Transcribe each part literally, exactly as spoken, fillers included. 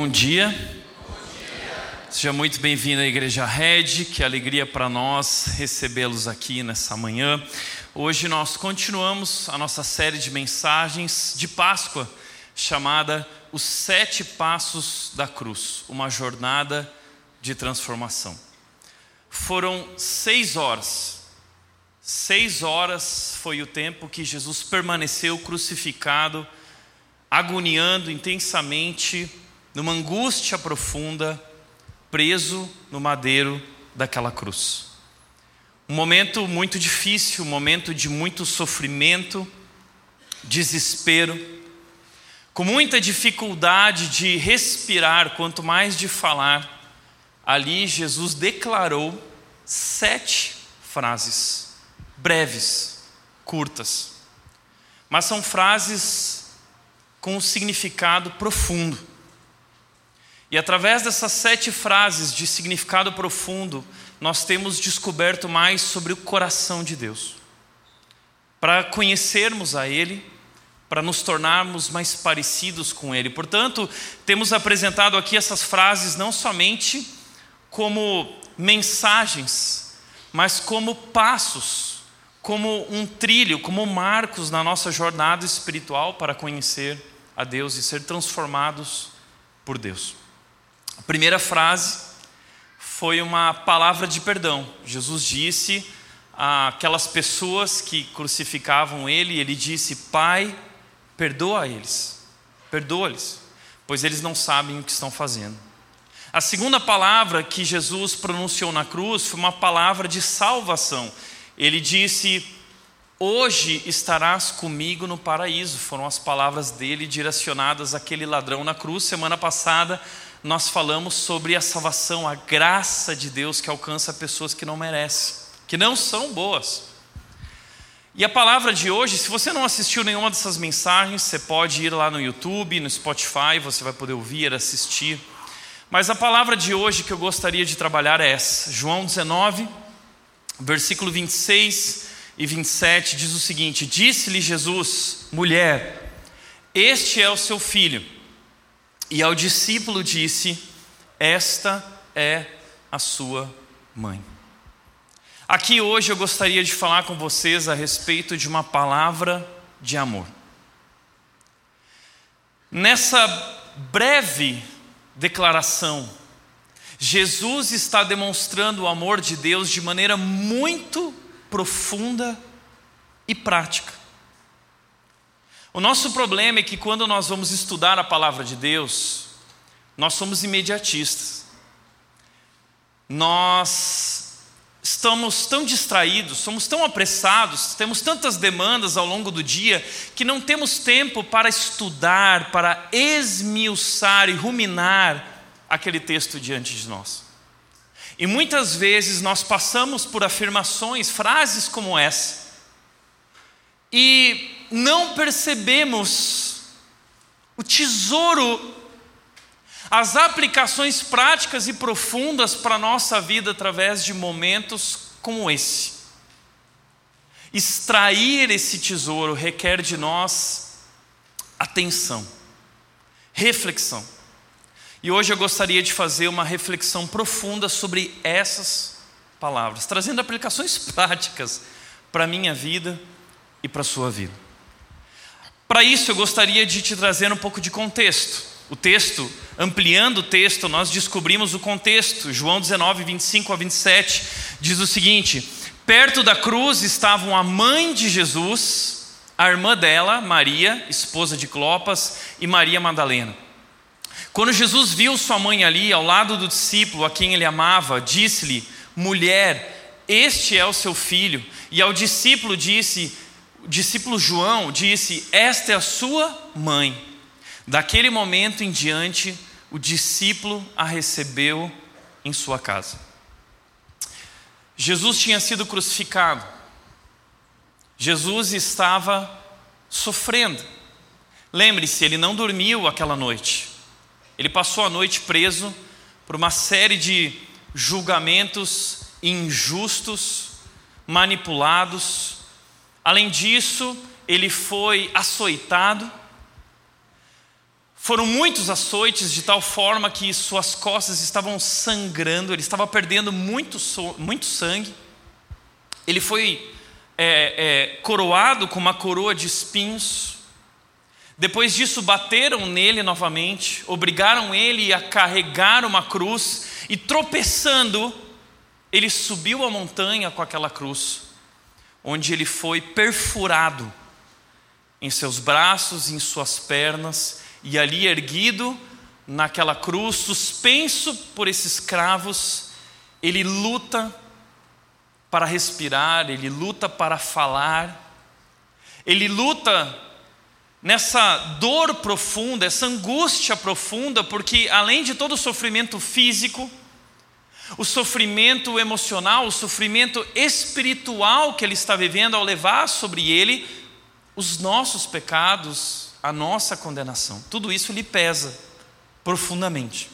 Bom dia. Seja muito bem-vindo à Igreja Red, que alegria para nós recebê-los aqui nessa manhã. Hoje nós continuamos a nossa série de mensagens de Páscoa, chamada Os Sete Passos da Cruz, uma jornada de transformação. Foram seis horas, seis horas foi o tempo que Jesus permaneceu crucificado, agoniando intensamente, numa angústia profunda, preso no madeiro daquela cruz. Um momento muito difícil, um momento de muito sofrimento, desespero, com muita dificuldade de respirar, quanto mais de falar. Ali Jesus declarou sete frases, breves, curtas, mas são frases com um significado profundo. E através dessas sete frases de significado profundo, nós temos descoberto mais sobre o coração de Deus. Para conhecermos a Ele, para nos tornarmos mais parecidos com Ele. Portanto, temos apresentado aqui essas frases não somente como mensagens, mas como passos, como um trilho, como marcos na nossa jornada espiritual para conhecer a Deus e ser transformados por Deus. A primeira frase foi uma palavra de perdão. Jesus disse àquelas pessoas que crucificavam Ele, Ele disse: Pai, perdoa eles, perdoa-lhes, pois eles não sabem o que estão fazendo. A segunda palavra que Jesus pronunciou na cruz foi uma palavra de salvação. Ele disse: hoje estarás comigo no paraíso. Foram as palavras dele direcionadas àquele ladrão na cruz. Semana passada nós falamos sobre a salvação, a graça de Deus que alcança pessoas que não merecem, que não são boas. E a palavra de hoje, se você não assistiu nenhuma dessas mensagens, você pode ir lá no YouTube, no Spotify, você vai poder ouvir, assistir. Mas a palavra de hoje que eu gostaria de trabalhar é essa. João dezenove, versículo vinte e seis e vinte e sete diz o seguinte: disse-lhe Jesus: mulher, este é o seu filho. E ao discípulo disse: esta é a sua mãe. Aqui hoje eu gostaria de falar com vocês a respeito de uma palavra de amor. Nessa breve declaração, Jesus está demonstrando o amor de Deus de maneira muito profunda e prática. O nosso problema é que quando nós vamos estudar a palavra de Deus, nós somos imediatistas. Nós estamos tão distraídos, somos tão apressados, temos tantas demandas ao longo do dia, que não temos tempo para estudar, para esmiuçar e ruminar aquele texto diante de nós. E muitas vezes nós passamos por afirmações, frases como essa, e não percebemos o tesouro, as aplicações práticas e profundas para a nossa vida através de momentos como esse. Extrair esse tesouro requer de nós atenção, reflexão. E hoje eu gostaria de fazer uma reflexão profunda sobre essas palavras, trazendo aplicações práticas para a minha vida e para a sua vida. Para isso eu gostaria de te trazer um pouco de contexto. O texto, ampliando o texto, nós descobrimos o contexto. João dezenove, vinte e cinco a vinte e sete diz o seguinte: perto da cruz estavam a mãe de Jesus, a irmã dela, Maria, esposa de Clopas, e Maria Madalena. Quando Jesus viu sua mãe ali, ao lado do discípulo a quem ele amava, disse-lhe: mulher, este é o seu filho. E ao discípulo disse, o discípulo João disse: esta é a sua mãe. Daquele momento em diante, o discípulo a recebeu em sua casa. Jesus tinha sido crucificado. Jesus estava sofrendo. Lembre-se, ele não dormiu aquela noite. Ele passou a noite preso por uma série de julgamentos injustos, manipulados. Além disso, ele foi açoitado, Foram muitos açoites, de tal forma que suas costas estavam sangrando, ele estava perdendo muito, muito sangue. Ele foi é, é, coroado com uma coroa de espinhos. Depois disso bateram nele novamente, obrigaram ele a carregar uma cruz, e tropeçando, ele subiu a montanha com aquela cruz, onde ele foi perfurado em seus braços, em suas pernas, e ali erguido naquela cruz, suspenso por esses cravos, ele luta para respirar, ele luta para falar, ele luta nessa dor profunda, essa angústia profunda, porque além de todo o sofrimento físico, o sofrimento emocional, o sofrimento espiritual que ele está vivendo ao levar sobre ele os nossos pecados, a nossa condenação, tudo isso lhe pesa profundamente.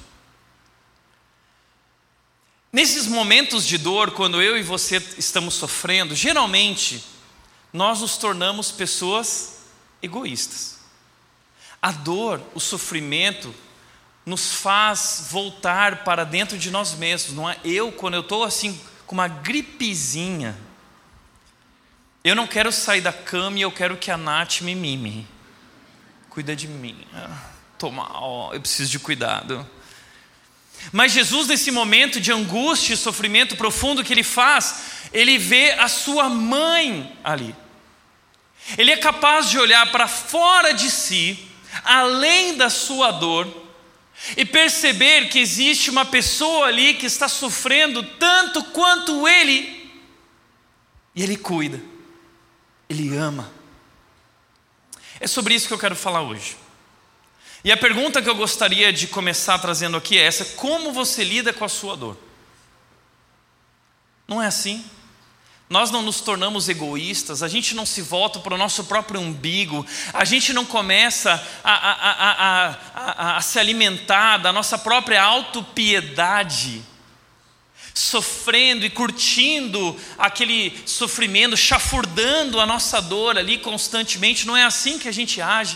Nesses momentos de dor, quando eu e você estamos sofrendo, geralmente nós nos tornamos pessoas egoístas. A dor, o sofrimento nos faz voltar para dentro de nós mesmos, não é? Eu, quando eu estou assim com uma gripezinha, eu não quero sair da cama e eu quero que a Nath me mime. Cuida de mim, estou mal, eu preciso de cuidado. Mas Jesus, nesse momento de angústia e sofrimento profundo que ele faz, ele vê a sua mãe ali. Ele é capaz de olhar para fora de si, além da sua dor, e perceber que existe uma pessoa ali que está sofrendo tanto quanto ele, e ele cuida, ele ama. É sobre isso que eu quero falar hoje. E a pergunta que eu gostaria de começar trazendo aqui é essa: como você lida com a sua dor? Não é assim? Nós não nos tornamos egoístas, a gente não se volta para o nosso próprio umbigo, a gente não começa a, a, a, a, a, a se alimentar da nossa própria autopiedade, sofrendo e curtindo aquele sofrimento, chafurdando a nossa dor ali constantemente. Não é assim que a gente age.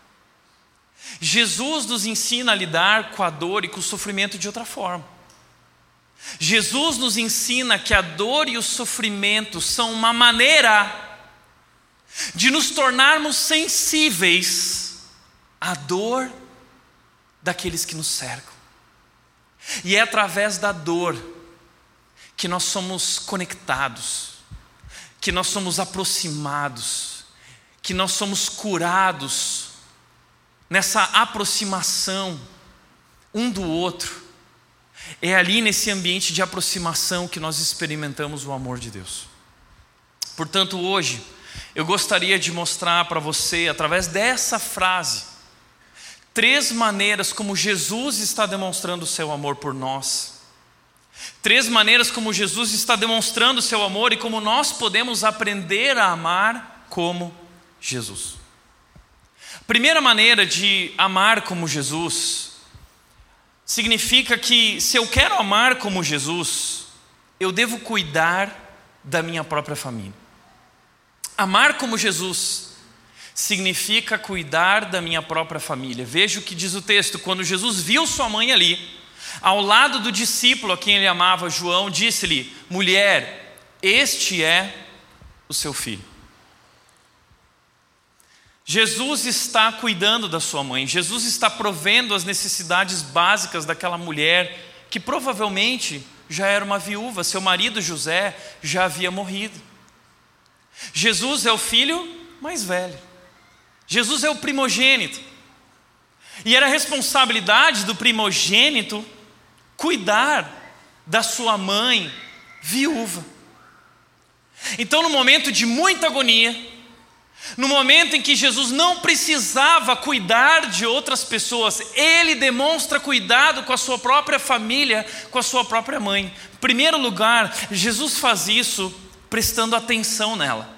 Jesus nos ensina a lidar com a dor e com o sofrimento de outra forma. Jesus nos ensina que a dor e o sofrimento são uma maneira de nos tornarmos sensíveis à dor daqueles que nos cercam. E é através da dor que nós somos conectados, que nós somos aproximados, que nós somos curados nessa aproximação um do outro. É ali nesse ambiente de aproximação que nós experimentamos o amor de Deus. Portanto, hoje eu gostaria de mostrar para você, através dessa frase, três maneiras como Jesus está demonstrando o seu amor por nós. Três maneiras como Jesus está demonstrando o seu amor e como nós podemos aprender a amar como Jesus. A primeira maneira de amar como Jesus significa que, se eu quero amar como Jesus, eu devo cuidar da minha própria família. Amar como Jesus significa cuidar da minha própria família. Veja o que diz o texto: quando Jesus viu sua mãe ali, ao lado do discípulo a quem ele amava, João, disse-lhe: mulher, este é o seu filho. Jesus está cuidando da sua mãe, Jesus está provendo as necessidades básicas daquela mulher que provavelmente já era uma viúva, seu marido José já havia morrido. Jesus é o filho mais velho, Jesus é o primogênito, e era responsabilidade do primogênito cuidar da sua mãe viúva. Então, no momento de muita agonia, no momento em que Jesus não precisava cuidar de outras pessoas, ele demonstra cuidado com a sua própria família, com a sua própria mãe. Em primeiro lugar, Jesus faz isso prestando atenção nela.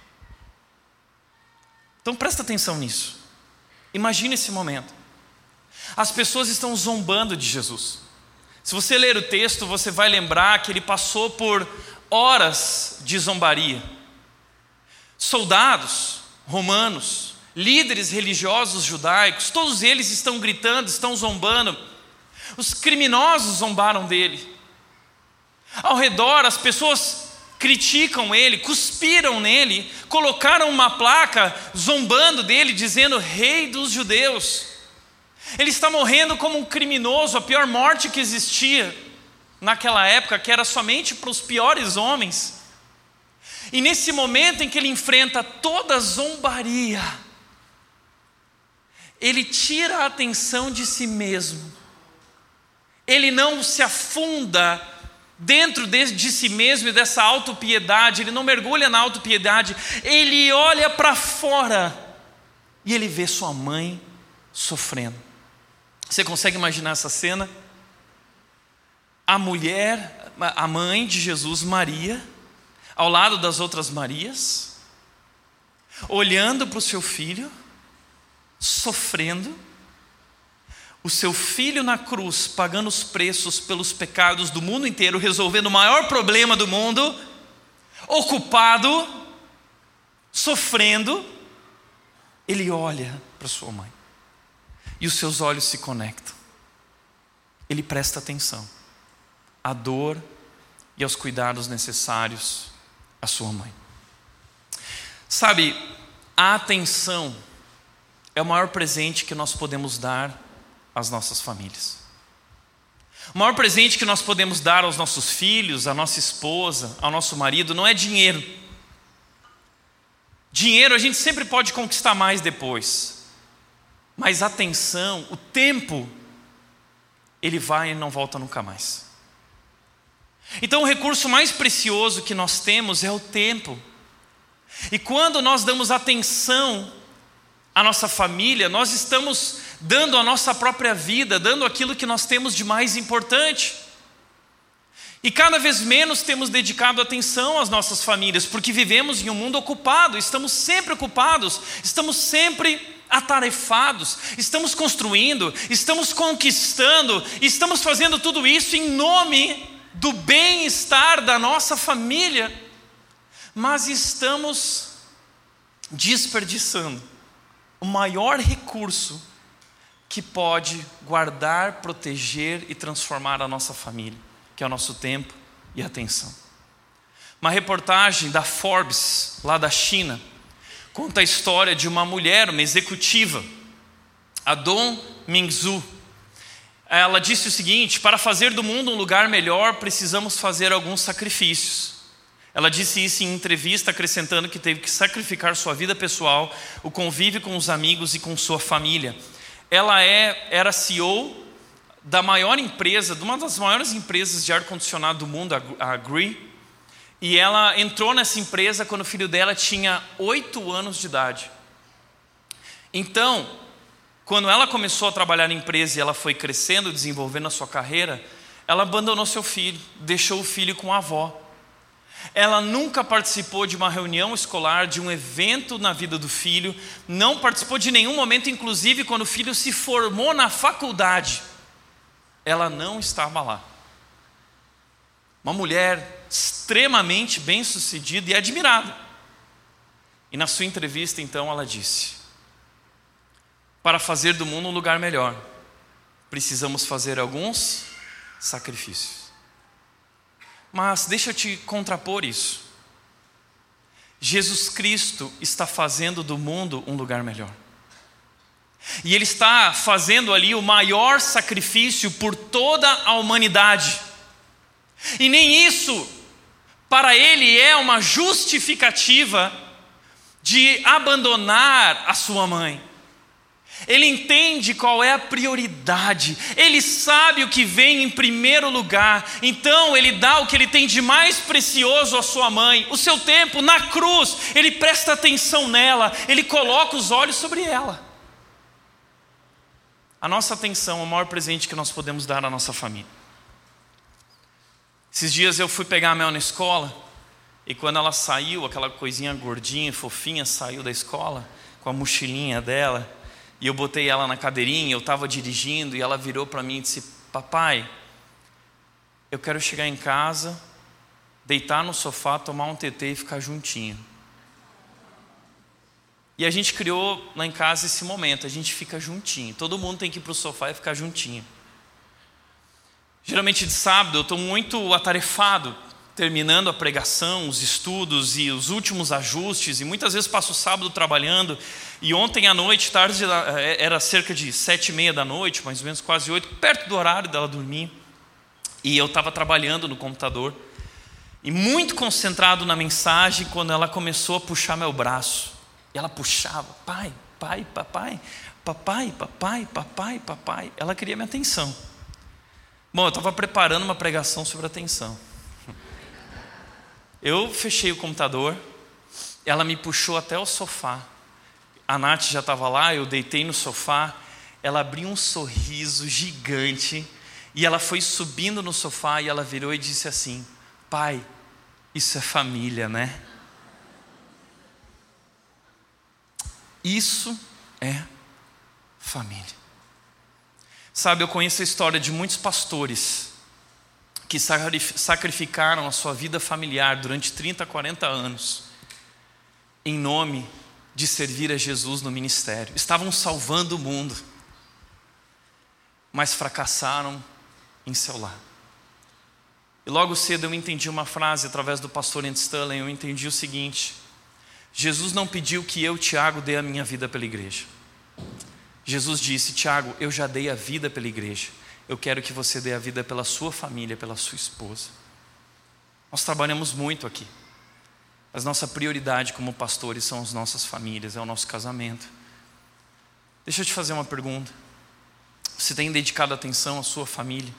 Então presta atenção nisso. Imagine esse momento. As pessoas estão zombando de Jesus. Se você ler o texto, você vai lembrar que ele passou por horas de zombaria. Soldados romanos, líderes religiosos judaicos, todos eles estão gritando, estão zombando. Os criminosos zombaram dele. Ao redor, as pessoas criticam ele, cuspiram nele, colocaram uma placa zombando dele, dizendo Rei dos Judeus. Ele está morrendo como um criminoso, a pior morte que existia naquela época, que era somente para os piores homens. E nesse momento em que ele enfrenta toda a zombaria, ele tira a atenção de si mesmo. Ele não se afunda dentro de, de si mesmo e dessa autopiedade, ele não mergulha na autopiedade, ele olha para fora e ele vê sua mãe sofrendo. Você consegue imaginar essa cena? A mulher, a mãe de Jesus, Maria, ao lado das outras Marias, olhando para o seu filho, sofrendo, o seu filho na cruz, pagando os preços pelos pecados do mundo inteiro, resolvendo o maior problema do mundo, ocupado, sofrendo, ele olha para sua mãe e os seus olhos se conectam. Ele presta atenção à dor e aos cuidados necessários à sua mãe. Sabe, a atenção é o maior presente que nós podemos dar às nossas famílias. O maior presente que nós podemos dar aos nossos filhos, à nossa esposa, ao nosso marido, não é dinheiro. Dinheiro a gente sempre pode conquistar mais depois. Mas atenção, o tempo, ele vai e não volta nunca mais. Então o recurso mais precioso que nós temos é o tempo. E quando nós damos atenção à nossa família, nós estamos dando a nossa própria vida, dando aquilo que nós temos de mais importante. E cada vez menos temos dedicado atenção às nossas famílias, porque vivemos em um mundo ocupado, estamos sempre ocupados, estamos sempre atarefados, estamos construindo, estamos conquistando, estamos fazendo tudo isso em nome do bem-estar da nossa família, mas estamos desperdiçando o maior recurso que pode guardar, proteger e transformar a nossa família, que é o nosso tempo e atenção. Uma reportagem da Forbes, lá da China, conta a história de uma mulher, uma executiva, a Dong Mingzhu. Ela disse o seguinte: para fazer do mundo um lugar melhor, precisamos fazer alguns sacrifícios. Ela disse isso em entrevista, acrescentando que teve que sacrificar sua vida pessoal, o convívio com os amigos e com sua família. Ela é, era C E O da maior empresa, de uma das maiores empresas de ar-condicionado do mundo, a Gree. E ela entrou nessa empresa quando o filho dela tinha oito anos de idade. Então, quando ela começou a trabalhar na empresa e ela foi crescendo, desenvolvendo a sua carreira, ela abandonou seu filho, deixou o filho com a avó. Ela nunca participou de uma reunião escolar, de um evento na vida do filho, não participou de nenhum momento, inclusive quando o filho se formou na faculdade, ela não estava lá. Uma mulher extremamente bem-sucedida e admirada. E na sua entrevista, então, ela disse: para fazer do mundo um lugar melhor, precisamos fazer alguns sacrifícios. Mas deixa eu te contrapor isso. Jesus Cristo está fazendo do mundo um lugar melhor. E Ele está fazendo ali o maior sacrifício por toda a humanidade. E nem isso, para Ele, é uma justificativa de abandonar a sua mãe. Ele entende qual é a prioridade, ele sabe o que vem em primeiro lugar, então ele dá o que ele tem de mais precioso à sua mãe, o seu tempo na cruz. Ele presta atenção nela, ele coloca os olhos sobre ela. A nossa atenção é o maior presente que nós podemos dar à nossa família. Esses dias eu fui pegar a Mel na escola, e quando ela saiu, aquela coisinha gordinha, fofinha, saiu da escola, com a mochilinha dela, e eu botei ela na cadeirinha, eu estava dirigindo, e ela virou para mim e disse: papai, eu quero chegar em casa, deitar no sofá, tomar um tetê e ficar juntinho. E a gente criou lá em casa esse momento, a gente fica juntinho. Todo mundo tem que ir para o sofá e ficar juntinho. Geralmente de sábado eu estou muito atarefado, terminando a pregação, os estudos e os últimos ajustes. E muitas vezes passo o sábado trabalhando. E ontem à noite, tarde, era cerca de sete e meia da noite, mais ou menos quase oito, perto do horário dela dormir. E eu estava trabalhando no computador. E muito concentrado na mensagem, quando ela começou a puxar meu braço. E ela puxava, pai, pai, papai, papai, papai, papai, papai. Ela queria minha atenção. Bom, eu estava preparando uma pregação sobre atenção. Eu fechei o computador, ela me puxou até o sofá. A Nath já estava lá, eu deitei no sofá. Ela abriu um sorriso gigante e ela foi subindo no sofá e ela virou e disse assim: pai, isso é família, né? Isso é família. Sabe, eu conheço a história de muitos pastores que sacrificaram a sua vida familiar durante trinta, quarenta anos em nome de servir a Jesus no ministério. Estavam salvando o mundo, mas fracassaram em seu lar. E logo cedo eu entendi uma frase através do pastor Andy Stanley. Eu entendi o seguinte: Jesus não pediu que eu, Tiago, dê a minha vida pela igreja. Jesus disse: Tiago, eu já dei a vida pela igreja. Eu quero que você dê a vida pela sua família, pela sua esposa. Nós trabalhamos muito aqui, mas nossa prioridade como pastores são as nossas famílias, é o nosso casamento. Deixa eu te fazer uma pergunta. Você tem dedicado atenção à sua família?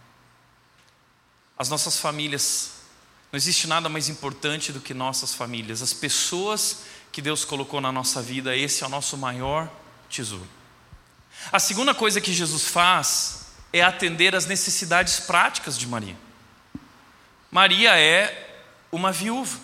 As nossas famílias, não existe nada mais importante do que nossas famílias. As pessoas que Deus colocou na nossa vida, esse é o nosso maior tesouro. A segunda coisa que Jesus faz é atender às necessidades práticas de Maria. Maria é uma viúva.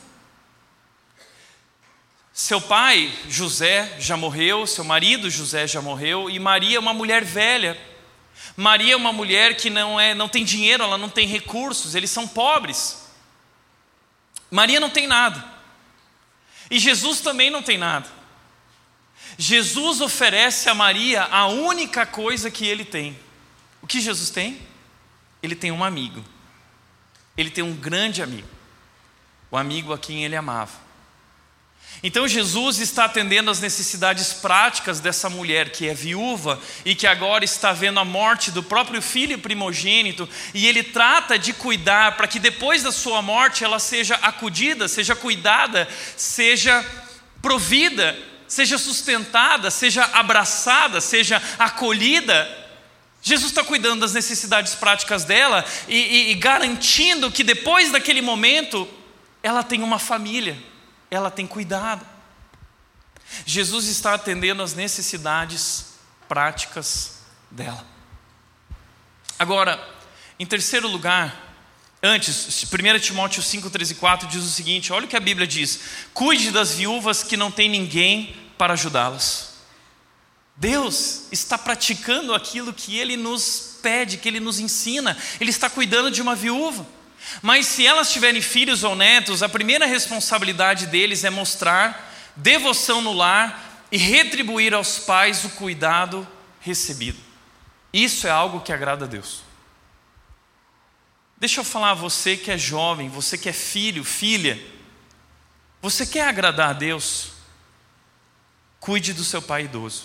Seu pai, José, já morreu, seu marido, José, já morreu, e Maria é uma mulher velha. Maria é uma mulher que não, é, não tem dinheiro, ela não tem recursos, eles são pobres. Maria não tem nada. E Jesus também não tem nada. Jesus oferece a Maria a única coisa que ele tem. O que Jesus tem? Ele tem um amigo. Ele tem um grande amigo. O amigo a quem ele amava. Então Jesus está atendendo às necessidades práticas dessa mulher que é viúva e que agora está vendo a morte do próprio filho primogênito, e ele trata de cuidar para que depois da sua morte ela seja acudida, seja cuidada, seja provida, seja sustentada, seja abraçada, seja acolhida. Jesus está cuidando das necessidades práticas dela e, e, e garantindo que depois daquele momento ela tem uma família, ela tem cuidado. Jesus está atendendo às necessidades práticas dela. Agora, em terceiro lugar, antes, primeiro Timóteo cinco, três e quatro diz o seguinte: olha o que a Bíblia diz: cuide das viúvas que não têm ninguém para ajudá-las. Deus está praticando aquilo que Ele nos pede, que Ele nos ensina. Ele está cuidando de uma viúva. Mas se elas tiverem filhos ou netos, a primeira responsabilidade deles é mostrar devoção no lar e retribuir aos pais o cuidado recebido. Isso é algo que agrada a Deus. Deixa eu falar a você que é jovem, você que é filho, filha. Você quer agradar a Deus? Cuide do seu pai idoso.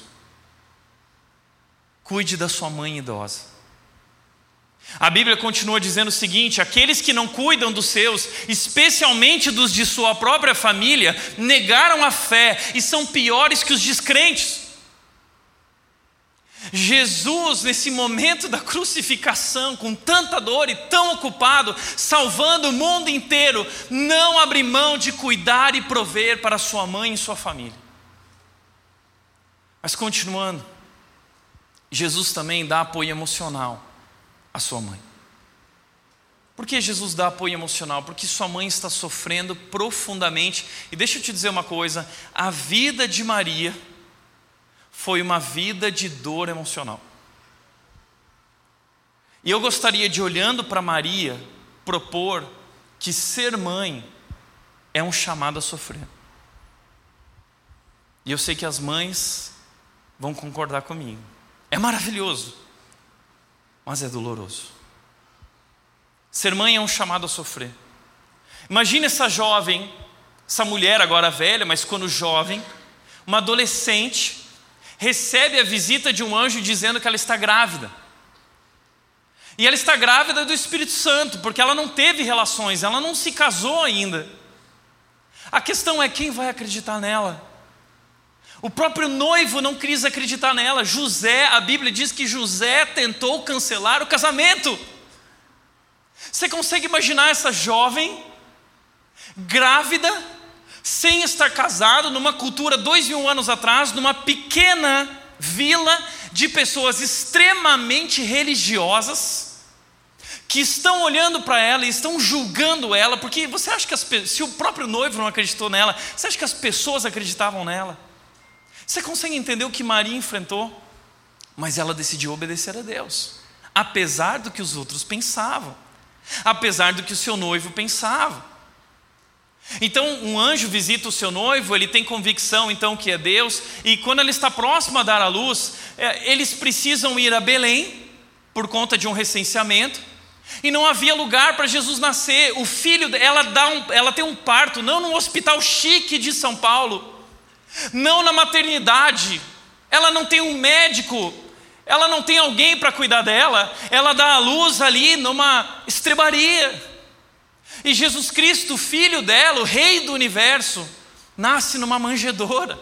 Cuide da sua mãe idosa. A Bíblia continua dizendo o seguinte: aqueles que não cuidam dos seus, especialmente dos de sua própria família, negaram a fé e são piores que os descrentes. Jesus, nesse momento da crucificação, com tanta dor e tão ocupado, salvando o mundo inteiro, não abre mão de cuidar e prover para sua mãe e sua família. Mas continuando, Jesus também dá apoio emocional a sua mãe. Por que Jesus dá apoio emocional? Porque sua mãe está sofrendo profundamente. E deixa eu te dizer uma coisa: a vida de Maria foi uma vida de dor emocional. E eu gostaria de, olhando para Maria, propor que ser mãe é um chamado a sofrer. E eu sei que as mães vão concordar comigo. É maravilhoso, mas é doloroso. Ser mãe é um chamado a sofrer. Imagine essa jovem, essa mulher agora velha, mas quando jovem, uma adolescente, recebe a visita de um anjo dizendo que ela está grávida. E ela está grávida do Espírito Santo, porque ela não teve relações, ela não se casou ainda. A questão é quem vai acreditar nela. O próprio noivo não quis acreditar nela. José, a Bíblia diz que José tentou cancelar o casamento. Você consegue imaginar essa jovem, grávida, sem estar casado, numa cultura dois mil anos atrás, numa pequena vila de pessoas extremamente religiosas, que estão olhando para ela e estão julgando ela, porque você acha que as, se o próprio noivo não acreditou nela, você acha que as pessoas acreditavam nela? Você consegue entender o que Maria enfrentou? Mas ela decidiu obedecer a Deus, apesar do que os outros pensavam, apesar do que o seu noivo pensava. Então um anjo visita o seu noivo, ele tem convicção então que é Deus, e quando ele está próximo a dar à luz, eles precisam ir a Belém, por conta de um recenseamento, e não havia lugar para Jesus nascer. O filho, ela, dá um, ela tem um parto, não num hospital chique de São Paulo, não na maternidade, ela não tem um médico, ela não tem alguém para cuidar dela, ela dá à luz ali numa estrebaria. E Jesus Cristo, o filho dela, o rei do universo, nasce numa manjedoura.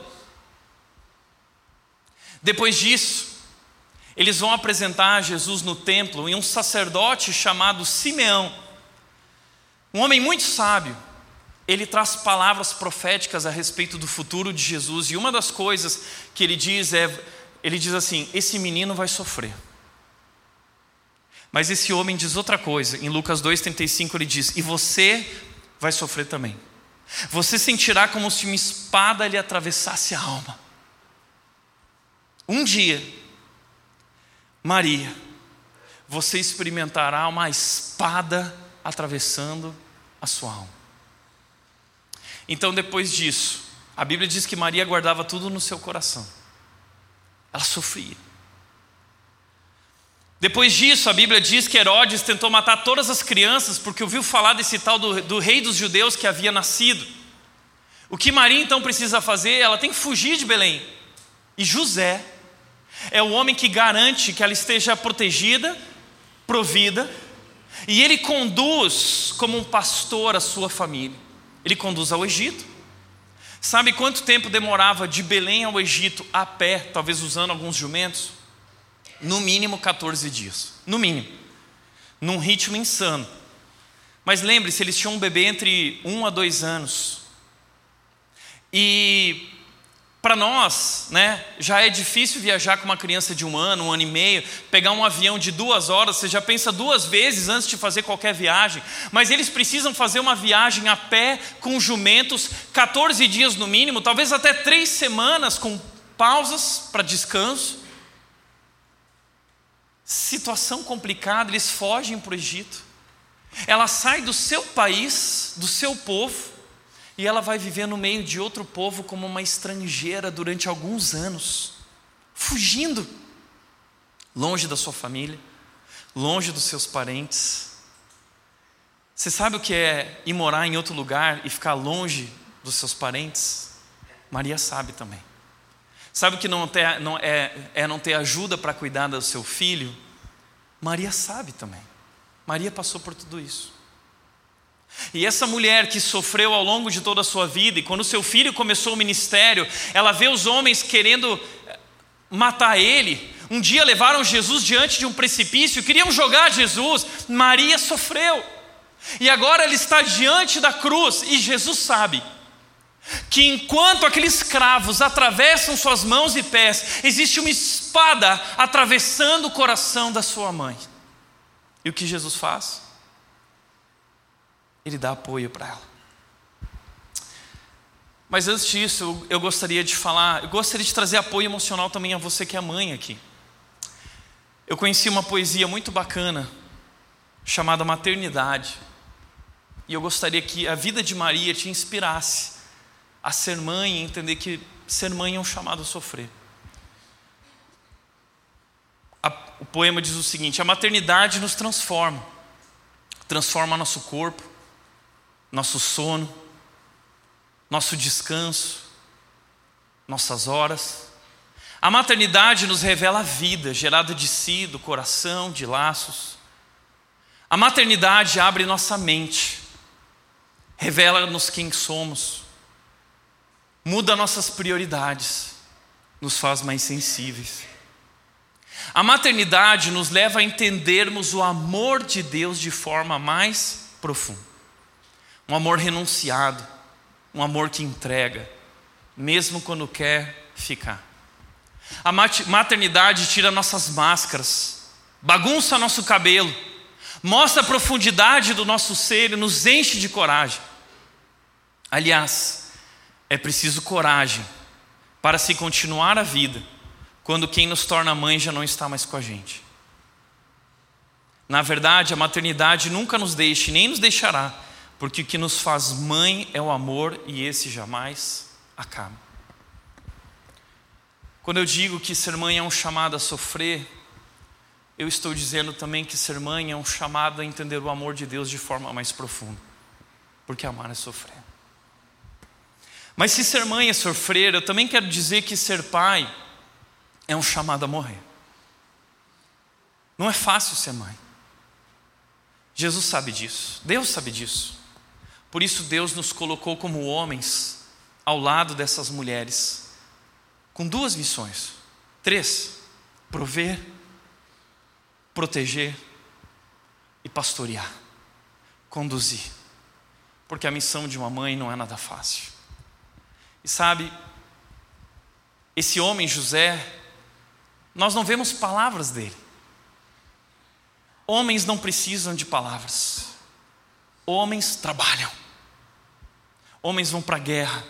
Depois disso, eles vão apresentar Jesus no templo, e um sacerdote chamado Simeão, um homem muito sábio, ele traz palavras proféticas a respeito do futuro de Jesus, e uma das coisas que ele diz é, ele diz assim: esse menino vai sofrer. Mas esse homem diz outra coisa, em Lucas dois, trinta e cinco ele diz: e você vai sofrer também. Você sentirá como se uma espada lhe atravessasse a alma. Um dia, Maria, você experimentará uma espada atravessando a sua alma. Então depois disso, a Bíblia diz que Maria guardava tudo no seu coração. Ela sofria. Depois disso, a Bíblia diz que Herodes tentou matar todas as crianças, porque ouviu falar desse tal do, do rei dos judeus que havia nascido. O que Maria então precisa fazer? Ela tem que fugir de Belém. E José é o homem que garante que ela esteja protegida, provida, e ele conduz como um pastor a sua família. Ele conduz ao Egito. Sabe quanto tempo demorava de Belém ao Egito a pé, talvez usando alguns jumentos? No mínimo quatorze dias, no mínimo, num ritmo insano. Mas lembre-se, eles tinham um bebê entre um a dois anos. E para nós, né, já é difícil viajar com uma criança de um ano, um ano e meio, pegar um avião de duas horas, você já pensa duas vezes antes de fazer qualquer viagem. Mas eles precisam fazer uma viagem a pé, com jumentos, quatorze dias no mínimo, talvez até três semanas, com pausas para descanso. Situação complicada, eles fogem para o Egito. Ela sai do seu país, do seu povo, e ela vai viver no meio de outro povo como uma estrangeira durante alguns anos, fugindo, longe da sua família, longe dos seus parentes. Você sabe o que é ir morar em outro lugar e ficar longe dos seus parentes? Maria sabe também. Sabe o que não, ter, não é, é não ter ajuda para cuidar do seu filho? Maria sabe também. Maria passou por tudo isso. E essa mulher que sofreu ao longo de toda a sua vida, e quando seu filho começou o ministério, ela vê os homens querendo matar ele. Um dia levaram Jesus diante de um precipício, queriam jogar Jesus. Maria sofreu. E agora ela está diante da cruz, e Jesus sabe que enquanto aqueles cravos atravessam suas mãos e pés, existe uma espada atravessando o coração da sua mãe. E o que Jesus faz? Ele dá apoio para ela. Mas antes disso, eu, eu gostaria de falar, eu gostaria de trazer apoio emocional também a você que é mãe aqui. Eu conheci uma poesia muito bacana, chamada Maternidade. E eu gostaria que a vida de Maria te inspirasse a ser mãe e entender que ser mãe é um chamado a sofrer. A, o poema diz o seguinte: a maternidade nos transforma, transforma nosso corpo, nosso sono, nosso descanso, nossas horas. A maternidade nos revela a vida, gerada de si, do coração, de laços. A maternidade abre nossa mente, revela-nos quem somos, muda nossas prioridades, nos faz mais sensíveis. A maternidade nos leva a entendermos o amor de Deus de forma mais profunda. Um amor renunciado, um amor que entrega, mesmo quando quer ficar. A maternidade tira nossas máscaras, bagunça nosso cabelo, mostra a profundidade do nosso ser e nos enche de coragem. Aliás, é preciso coragem para se continuar a vida quando quem nos torna mãe já não está mais com a gente. Na verdade, a maternidade nunca nos deixa e nem nos deixará, porque o que nos faz mãe é o amor e esse jamais acaba. Quando eu digo que ser mãe é um chamado a sofrer, eu estou dizendo também que ser mãe é um chamado a entender o amor de Deus de forma mais profunda, porque amar é sofrer. Mas se ser mãe é sofrer, eu também quero dizer que ser pai é um chamado a morrer. Não é fácil ser mãe. Jesus sabe disso, Deus sabe disso. Por isso Deus nos colocou como homens ao lado dessas mulheres, com duas missões, três: prover, proteger e pastorear, conduzir. Porque a missão de uma mãe não é nada fácil. E sabe, esse homem José, nós não vemos palavras dele. Homens não precisam de palavras. Homens trabalham. Homens vão para a guerra.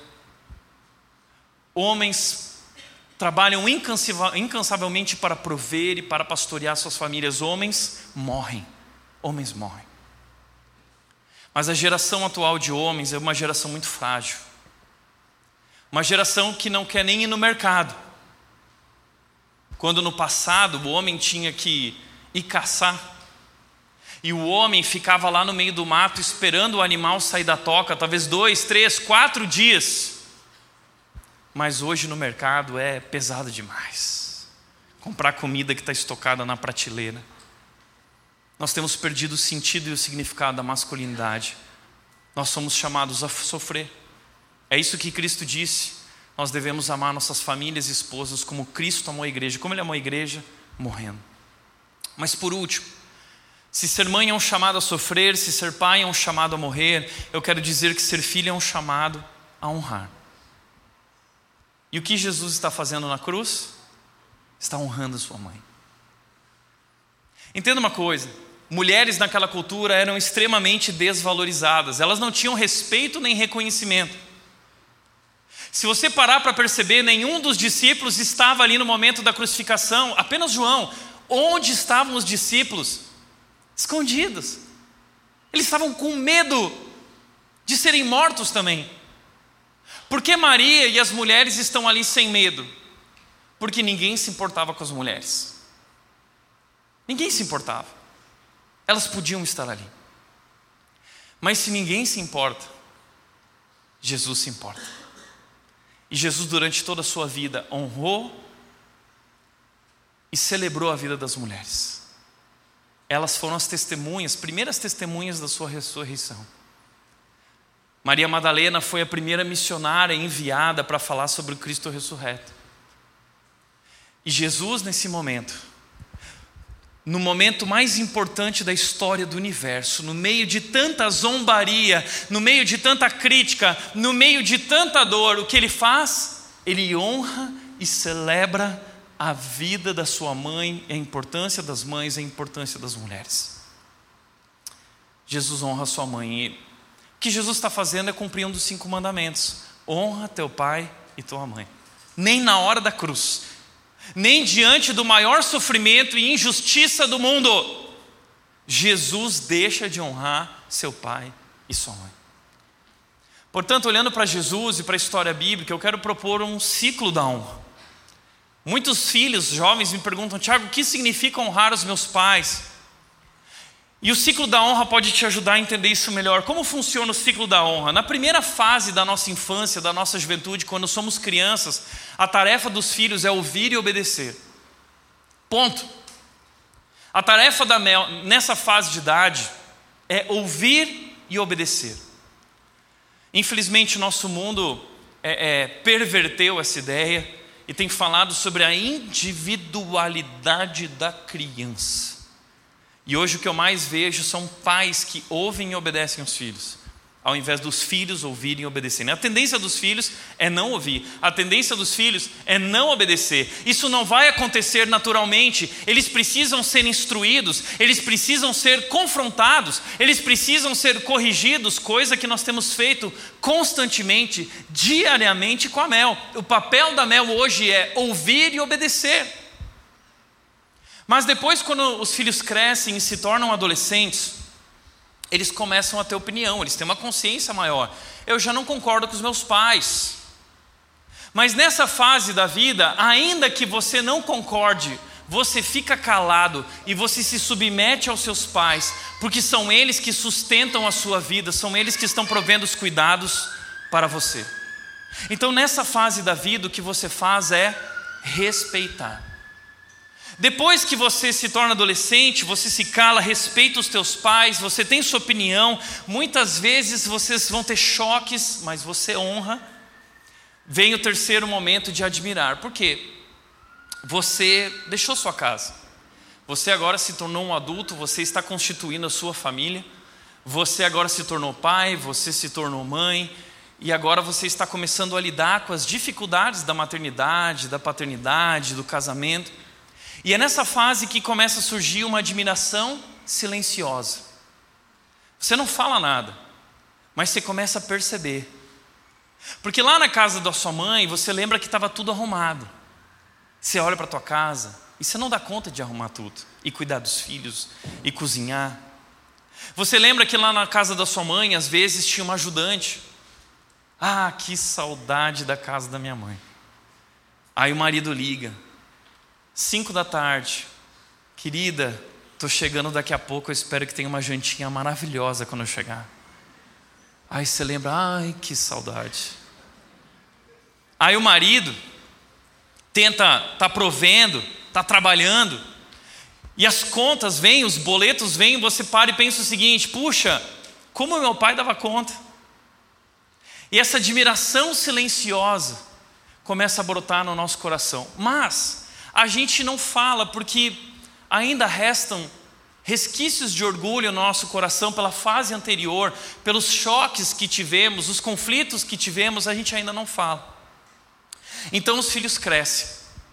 Homens trabalham incansavelmente para prover e para pastorear suas famílias. Homens morrem. Homens morrem. Mas a geração atual de homens é uma geração muito frágil. Uma geração que não quer nem ir no mercado. Quando no passado o homem tinha que ir caçar, e o homem ficava lá no meio do mato esperando o animal sair da toca, talvez dois, três, quatro dias. Mas hoje no mercado é pesado demais. Comprar comida que está estocada na prateleira. Nós temos perdido o sentido e o significado da masculinidade. Nós somos chamados a sofrer. É isso que Cristo disse. Nós devemos amar nossas famílias e esposas como Cristo amou a igreja. Como Ele amou a igreja? Morrendo. Mas por último, se ser mãe é um chamado a sofrer, se ser pai é um chamado a morrer, eu quero dizer que ser filho é um chamado a honrar. E o que Jesus está fazendo na cruz? Está honrando a sua mãe. Entenda uma coisa: mulheres naquela cultura eram extremamente desvalorizadas. Elas não tinham respeito nem reconhecimento. Se você parar para perceber, nenhum dos discípulos estava ali no momento da crucificação, apenas João. Onde estavam os discípulos? Escondidos. Eles estavam com medo de serem mortos também. Por que Maria e as mulheres estão ali sem medo? Porque ninguém se importava com as mulheres. Ninguém se importava. Elas podiam estar ali. Mas se ninguém se importa, Jesus se importa. E Jesus, durante toda a sua vida, honrou e celebrou a vida das mulheres. Elas foram as testemunhas, primeiras testemunhas da sua ressurreição. Maria Madalena foi a primeira missionária enviada para falar sobre o Cristo ressurreto. E Jesus, nesse momento, no momento mais importante da história do universo, no meio de tanta zombaria, no meio de tanta crítica, no meio de tanta dor, o que Ele faz? Ele honra e celebra a vida da sua mãe, a importância das mães, a importância das mulheres. Jesus honra a sua mãe. E o que Jesus está fazendo é cumprir um dos cinco mandamentos: honra teu pai e tua mãe. Nem na hora da cruz, nem diante do maior sofrimento e injustiça do mundo, Jesus deixa de honrar seu pai e sua mãe. Portanto, olhando para Jesus e para a história bíblica, eu quero propor um ciclo da honra. Muitos filhos jovens me perguntam: Tiago, o que significa honrar os meus pais? E o ciclo da honra pode te ajudar a entender isso melhor. Como funciona o ciclo da honra? Na primeira fase da nossa infância, da nossa juventude, quando somos crianças, a tarefa dos filhos é ouvir e obedecer. Ponto. A tarefa da Mel, nessa fase de idade, é ouvir e obedecer. Infelizmente, o nosso mundo é, é, perverteu essa ideia e tem falado sobre a individualidade da criança. E hoje o que eu mais vejo são pais que ouvem e obedecem os filhos, ao invés dos filhos ouvirem e obedecerem. A tendência dos filhos é não ouvir, a tendência dos filhos é não obedecer. Isso não vai acontecer naturalmente. Eles precisam ser instruídos, eles precisam ser confrontados, eles precisam ser corrigidos, coisa que nós temos feito constantemente, diariamente com a Mel. O papel da Mel hoje é ouvir e obedecer. Mas depois, quando os filhos crescem e se tornam adolescentes, eles começam a ter opinião, eles têm uma consciência maior. Eu já não concordo com os meus pais. Mas nessa fase da vida, ainda que você não concorde, você fica calado e você se submete aos seus pais, porque são eles que sustentam a sua vida, são eles que estão provendo os cuidados para você. Então, nessa fase da vida, o que você faz é respeitar. Depois que você se torna adolescente, você se cala, respeita os teus pais, você tem sua opinião, muitas vezes vocês vão ter choques, mas você honra. Vem o terceiro momento de admirar. Por quê? Você deixou sua casa, você agora se tornou um adulto, você está constituindo a sua família, você agora se tornou pai, você se tornou mãe, e agora você está começando a lidar com as dificuldades da maternidade, da paternidade, do casamento. E é nessa fase que começa a surgir uma admiração silenciosa. Você não fala nada, mas você começa a perceber. Porque lá na casa da sua mãe, você lembra que estava tudo arrumado. Você olha para a tua casa e você não dá conta de arrumar tudo. E cuidar dos filhos, e cozinhar. Você lembra que lá na casa da sua mãe, às vezes tinha uma ajudante. Ah, que saudade da casa da minha mãe. Aí o marido liga. Cinco da tarde, querida, estou chegando daqui a pouco, eu espero que tenha uma jantinha maravilhosa quando eu chegar. Aí você lembra, ai que saudade. Aí o marido tenta, tá provendo, tá trabalhando, e as contas vêm, os boletos vêm, você para e pensa o seguinte: puxa, como meu pai dava conta. E essa admiração silenciosa começa a brotar no nosso coração. Mas a gente não fala porque ainda restam resquícios de orgulho no nosso coração pela fase anterior, pelos choques que tivemos, os conflitos que tivemos, a gente ainda não fala. Então os filhos crescem.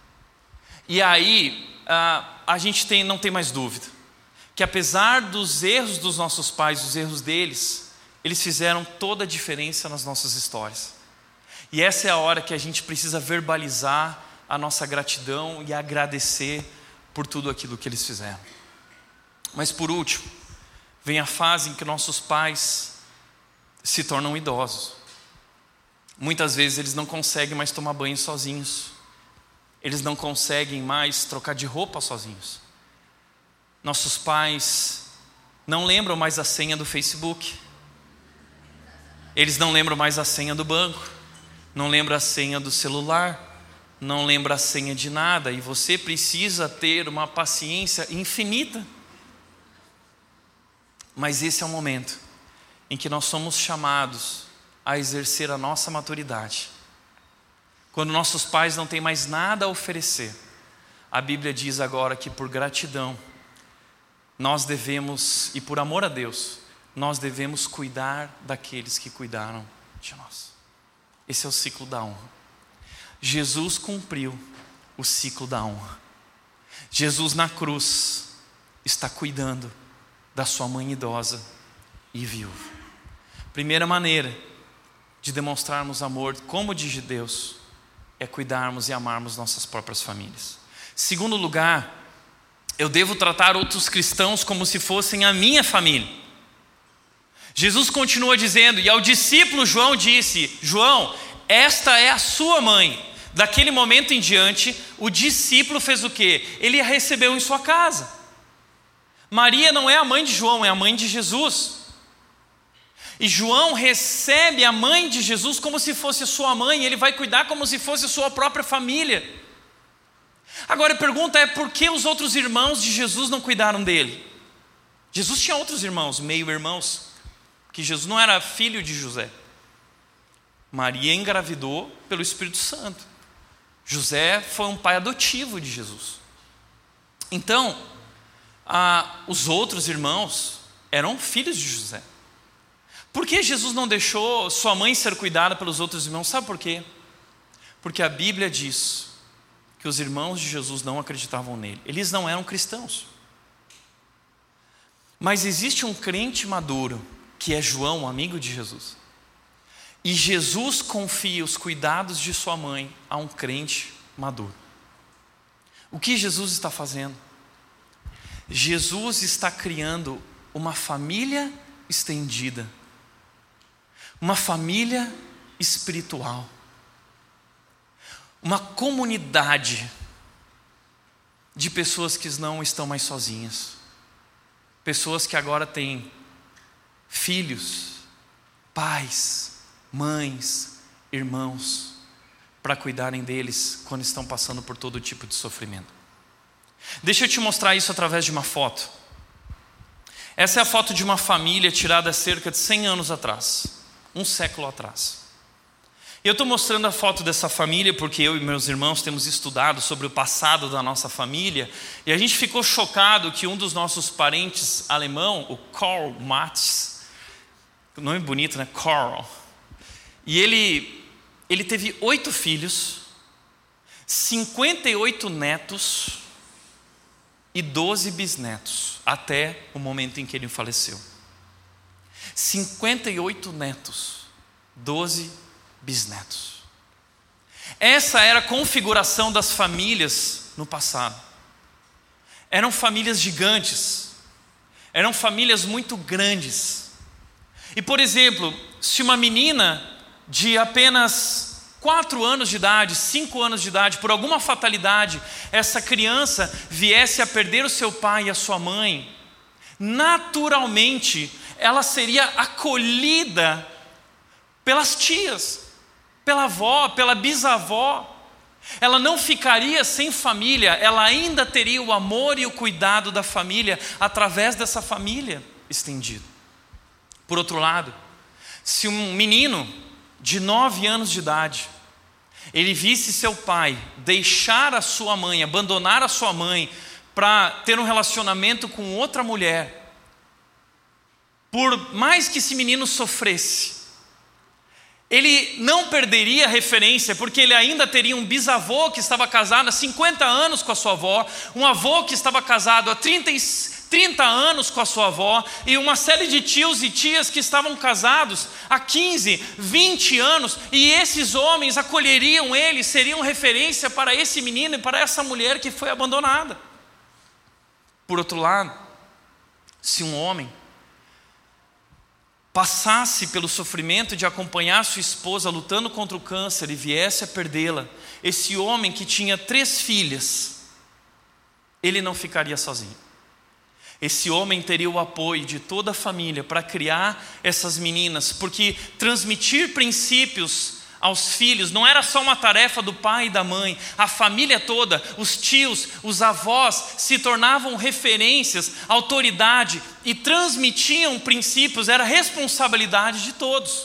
E aí a, a gente tem, não tem mais dúvida que apesar dos erros dos nossos pais, dos erros deles, eles fizeram toda a diferença nas nossas histórias. E essa é a hora que a gente precisa verbalizar a nossa gratidão e agradecer por tudo aquilo que eles fizeram. Mas por último, vem a fase em que nossos pais se tornam idosos. Muitas vezes eles não conseguem mais tomar banho sozinhos. Eles não conseguem mais trocar de roupa sozinhos. Nossos pais não lembram mais a senha do Facebook. Eles não lembram mais a senha do banco. Não lembram a senha do celular. Não lembra a senha de nada, e você precisa ter uma paciência infinita. Mas esse é o momento em que nós somos chamados a exercer a nossa maturidade. Quando nossos pais não têm mais nada a oferecer, a Bíblia diz agora que por gratidão nós devemos, e por amor a Deus, nós devemos cuidar daqueles que cuidaram de nós. Esse é o ciclo da honra. Jesus cumpriu o ciclo da honra. Jesus na cruz está cuidando da sua mãe idosa e viúva. Primeira maneira de demonstrarmos amor como de Deus é cuidarmos e amarmos nossas próprias famílias. Segundo lugar, eu devo tratar outros cristãos como se fossem a minha família. Jesus continua dizendo, e ao discípulo João disse: João, esta é a sua mãe. Daquele momento em diante, o discípulo fez o quê? Ele a recebeu em sua casa. Maria não é a mãe de João, é a mãe de Jesus. E João recebe a mãe de Jesus como se fosse sua mãe, ele vai cuidar como se fosse sua própria família. Agora a pergunta é, por que os outros irmãos de Jesus não cuidaram dele? Jesus tinha outros irmãos, meio-irmãos, que Jesus não era filho de José. Maria engravidou pelo Espírito Santo. José foi um pai adotivo de Jesus. Então, ah, os outros irmãos eram filhos de José. Por que Jesus não deixou sua mãe ser cuidada pelos outros irmãos? Sabe por quê? Porque a Bíblia diz que os irmãos de Jesus não acreditavam nele. Eles não eram cristãos. Mas existe um crente maduro, que é João, amigo de Jesus. E Jesus confia os cuidados de sua mãe a um crente maduro. O que Jesus está fazendo? Jesus está criando uma família estendida. Uma família espiritual. Uma comunidade de pessoas que não estão mais sozinhas. Pessoas que agora têm filhos, pais, mães, irmãos, para cuidarem deles quando estão passando por todo tipo de sofrimento. Deixa eu te mostrar isso através de uma foto. Essa é a foto de uma família tirada há cerca de cem anos atrás, um século atrás. Eu estou mostrando a foto dessa família porque eu e meus irmãos temos estudado sobre o passado da nossa família, e a gente ficou chocado que um dos nossos parentes alemão, o Karl Marx, nome bonito, né? Karl. E ele, ele teve oito filhos, cinquenta e oito netos e doze bisnetos, até o momento em que ele faleceu. cinquenta e oito netos, doze bisnetos. Essa era a configuração das famílias no passado. Eram famílias gigantes, eram famílias muito grandes. E, por exemplo, se uma menina de apenas quatro anos de idade, cinco anos de idade, por alguma fatalidade, essa criança viesse a perder o seu pai e a sua mãe, naturalmente ela seria acolhida pelas tias, pela avó, pela bisavó. Ela não ficaria sem família, ela ainda teria o amor e o cuidado da família através dessa família estendida. Por outro lado, se um menino de nove anos de idade, ele visse seu pai deixar a sua mãe, abandonar a sua mãe para ter um relacionamento com outra mulher, por mais que esse menino sofresse, ele não perderia a referência, porque ele ainda teria um bisavô que estava casado há cinquenta anos com a sua avó, um avô que estava casado há trinta, trinta anos com a sua avó, e uma série de tios e tias que estavam casados há quinze, vinte anos, e esses homens acolheriam ele, seriam referência para esse menino e para essa mulher que foi abandonada. Por outro lado, se um homem passasse pelo sofrimento de acompanhar sua esposa lutando contra o câncer e viesse a perdê-la, esse homem que tinha três filhas, ele não ficaria sozinho. Esse homem teria o apoio de toda a família para criar essas meninas, porque transmitir princípios aos filhos não era só uma tarefa do pai e da mãe. A família toda, os tios, os avós se tornavam referências, autoridade e transmitiam princípios, era responsabilidade de todos.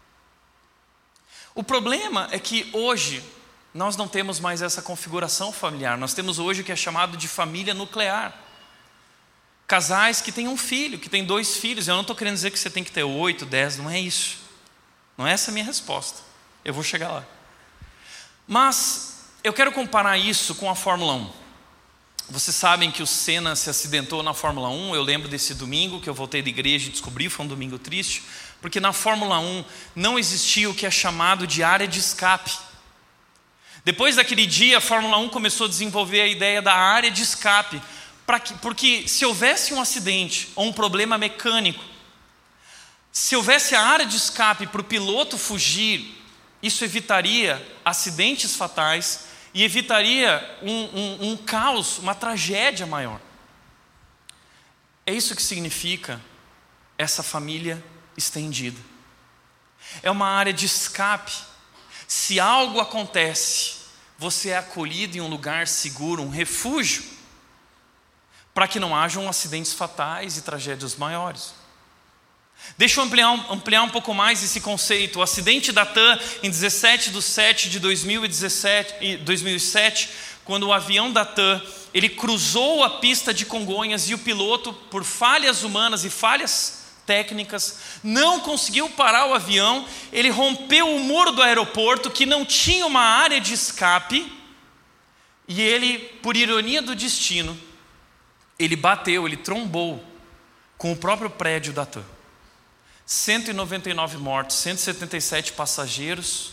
O problema é que hoje nós não temos mais essa configuração familiar. Nós temos hoje o que é chamado de família nuclear. Casais que têm um filho, que têm dois filhos. Eu não estou querendo dizer que você tem que ter oito, dez, não é isso. Não é essa a minha resposta. Eu vou chegar lá. Mas eu quero comparar isso com a Fórmula um. Vocês sabem que o Senna se acidentou na Fórmula um. Eu lembro desse domingo que eu voltei da igreja e descobri, foi um domingo triste, porque na Fórmula um não existia o que é chamado de área de escape. Depois daquele dia, a Fórmula um começou a desenvolver a ideia da área de escape, pra que, porque se houvesse um acidente ou um problema mecânico, Se houvesse a área de escape para o piloto fugir, isso evitaria acidentes fatais e evitaria um, um, um caos, uma tragédia maior. É isso que significa essa família estendida. É uma área de escape. Se algo acontece, você é acolhido em um lugar seguro, um refúgio, para que não hajam acidentes fatais e tragédias maiores. Deixa eu ampliar, ampliar um pouco mais esse conceito. O acidente da TAM, em dezessete de setembro de dois mil e sete, quando o avião da TAM ele cruzou a pista de Congonhas e o piloto, por falhas humanas e falhas técnicas, não conseguiu parar o avião. Ele rompeu o muro do aeroporto, que não tinha uma área de escape, e ele, por ironia do destino, ele bateu, ele trombou com o próprio prédio da TAM. cento e noventa e nove mortos, cento e setenta e sete passageiros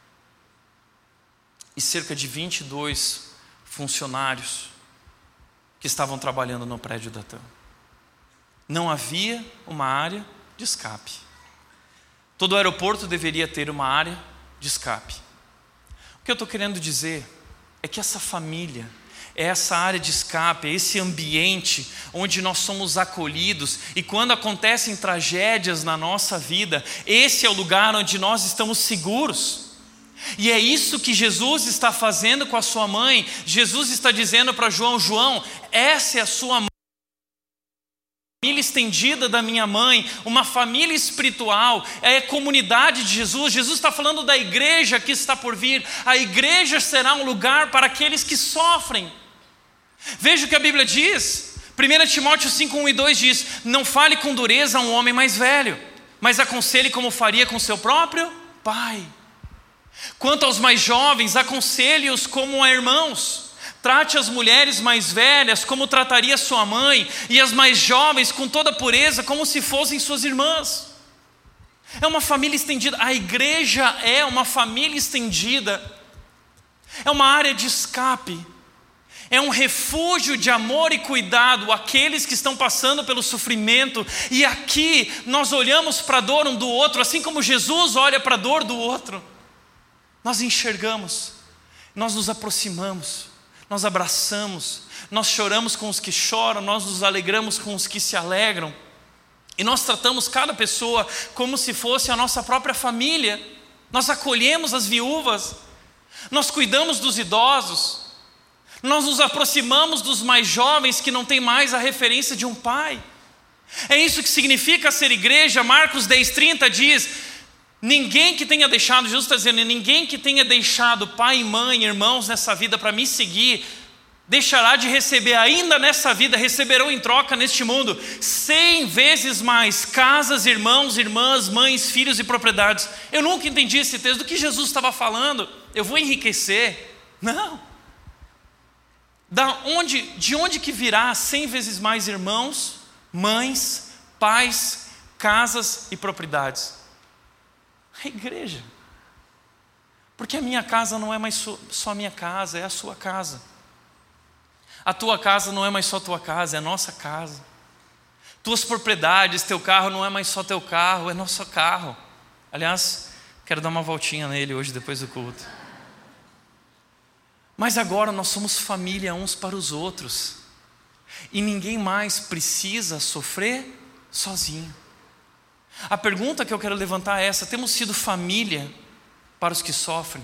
e cerca de vinte e dois funcionários que estavam trabalhando no prédio da TAM. Não havia uma área de escape. Todo aeroporto deveria ter uma área de escape. O que eu estou querendo dizer é que essa família, é essa área de escape, é esse ambiente onde nós somos acolhidos, e quando acontecem tragédias na nossa vida, esse é o lugar onde nós estamos seguros. E é isso que Jesus está fazendo com a sua mãe. Jesus está dizendo para João: João, essa é a sua mãe, família estendida da minha mãe, uma família espiritual, é a comunidade de Jesus. Jesus está falando da igreja que está por vir. A igreja será um lugar para aqueles que sofrem. Veja o que a Bíblia diz. primeira Timóteo cinco, um e dois diz: não fale com dureza a um homem mais velho, mas aconselhe como faria com seu próprio pai. Quanto aos mais jovens, aconselhe-os como a irmãos. Trate as mulheres mais velhas como trataria sua mãe, e as mais jovens com toda pureza, como se fossem suas irmãs. É uma família estendida. A igreja é uma família estendida. É uma área de escape. É um refúgio de amor e cuidado àqueles que estão passando pelo sofrimento. E aqui nós olhamos para a dor um do outro, assim como Jesus olha para a dor do outro. Nós enxergamos, nós nos aproximamos, nós abraçamos, nós choramos com os que choram, nós nos alegramos com os que se alegram. E nós tratamos cada pessoa como se fosse a nossa própria família. Nós acolhemos as viúvas, nós cuidamos dos idosos, nós nos aproximamos dos mais jovens que não têm mais a referência de um pai. É isso que significa ser igreja. Marcos dez, trinta diz: ninguém que tenha deixado, Jesus está dizendo, ninguém que tenha deixado pai e mãe, irmãos nessa vida para me seguir, deixará de receber ainda nessa vida, receberão em troca neste mundo cem vezes mais casas, irmãos, irmãs, mães, filhos e propriedades. Eu nunca entendi esse texto, do que Jesus estava falando. Eu vou enriquecer? Não. Da onde, de onde que virá cem vezes mais irmãos, mães, pais, casas e propriedades? A igreja. Porque a minha casa não é mais só a minha casa, é a sua casa. A tua casa não é mais só a tua casa, é a nossa casa. Tuas propriedades, teu carro não é mais só teu carro, é nosso carro. Aliás, quero dar uma voltinha nele hoje depois do culto. Mas agora nós somos família uns para os outros. E ninguém mais precisa sofrer sozinho. A pergunta que eu quero levantar é essa: temos sido família para os que sofrem?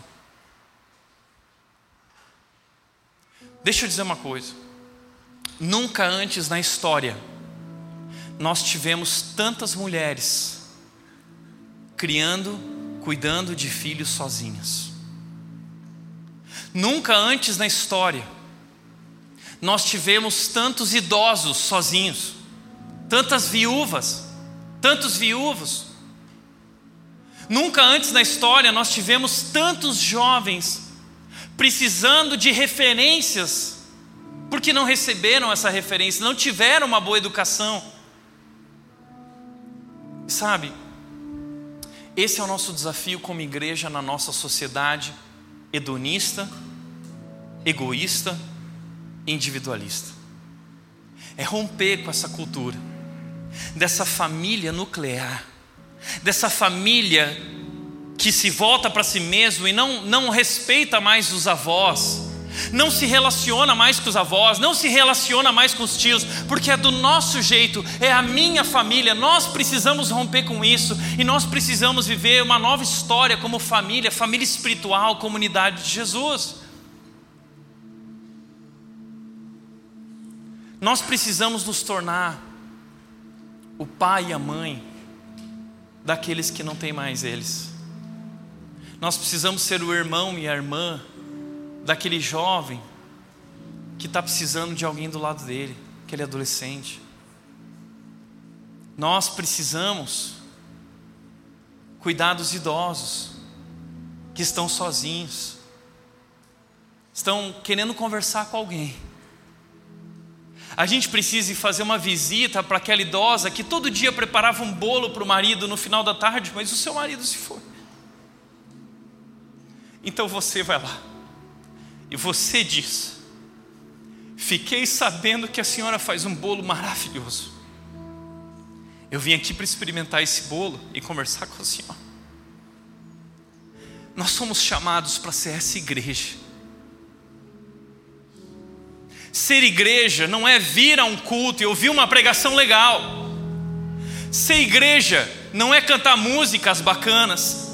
Deixa eu dizer uma coisa. Nunca antes na história nós tivemos tantas mulheres criando, cuidando de filhos sozinhas. Nunca antes na história nós tivemos tantos idosos sozinhos, tantas viúvas, tantos viúvos. Nunca antes na história nós tivemos tantos jovens precisando de referências, porque não receberam essa referência, não tiveram uma boa educação. Sabe, esse é o nosso desafio como igreja na nossa sociedade hedonista, egoísta, individualista. É romper com essa cultura dessa família nuclear, dessa família que se volta para si mesmo e não, não respeita mais os avós, não se relaciona mais com os avós, não se relaciona mais com os tios, porque é do nosso jeito, é a minha família. Nós precisamos romper com isso e nós precisamos viver uma nova história como família, família espiritual, comunidade de Jesus. Nós precisamos nos tornar o pai e a mãe daqueles que não têm mais eles. Nós precisamos ser o irmão e a irmã daquele jovem que está precisando de alguém do lado dele, aquele adolescente. Nós precisamos cuidar dos idosos que estão sozinhos, estão querendo conversar com alguém. A gente precisa ir fazer uma visita para aquela idosa que todo dia preparava um bolo para o marido no final da tarde, mas o seu marido se foi. Então você vai lá e você diz: fiquei sabendo que a senhora faz um bolo maravilhoso. Eu vim aqui para experimentar esse bolo e conversar com a senhora. Nós somos chamados para ser essa igreja. Ser igreja não é vir a um culto e ouvir uma pregação legal. Ser igreja não é cantar músicas bacanas.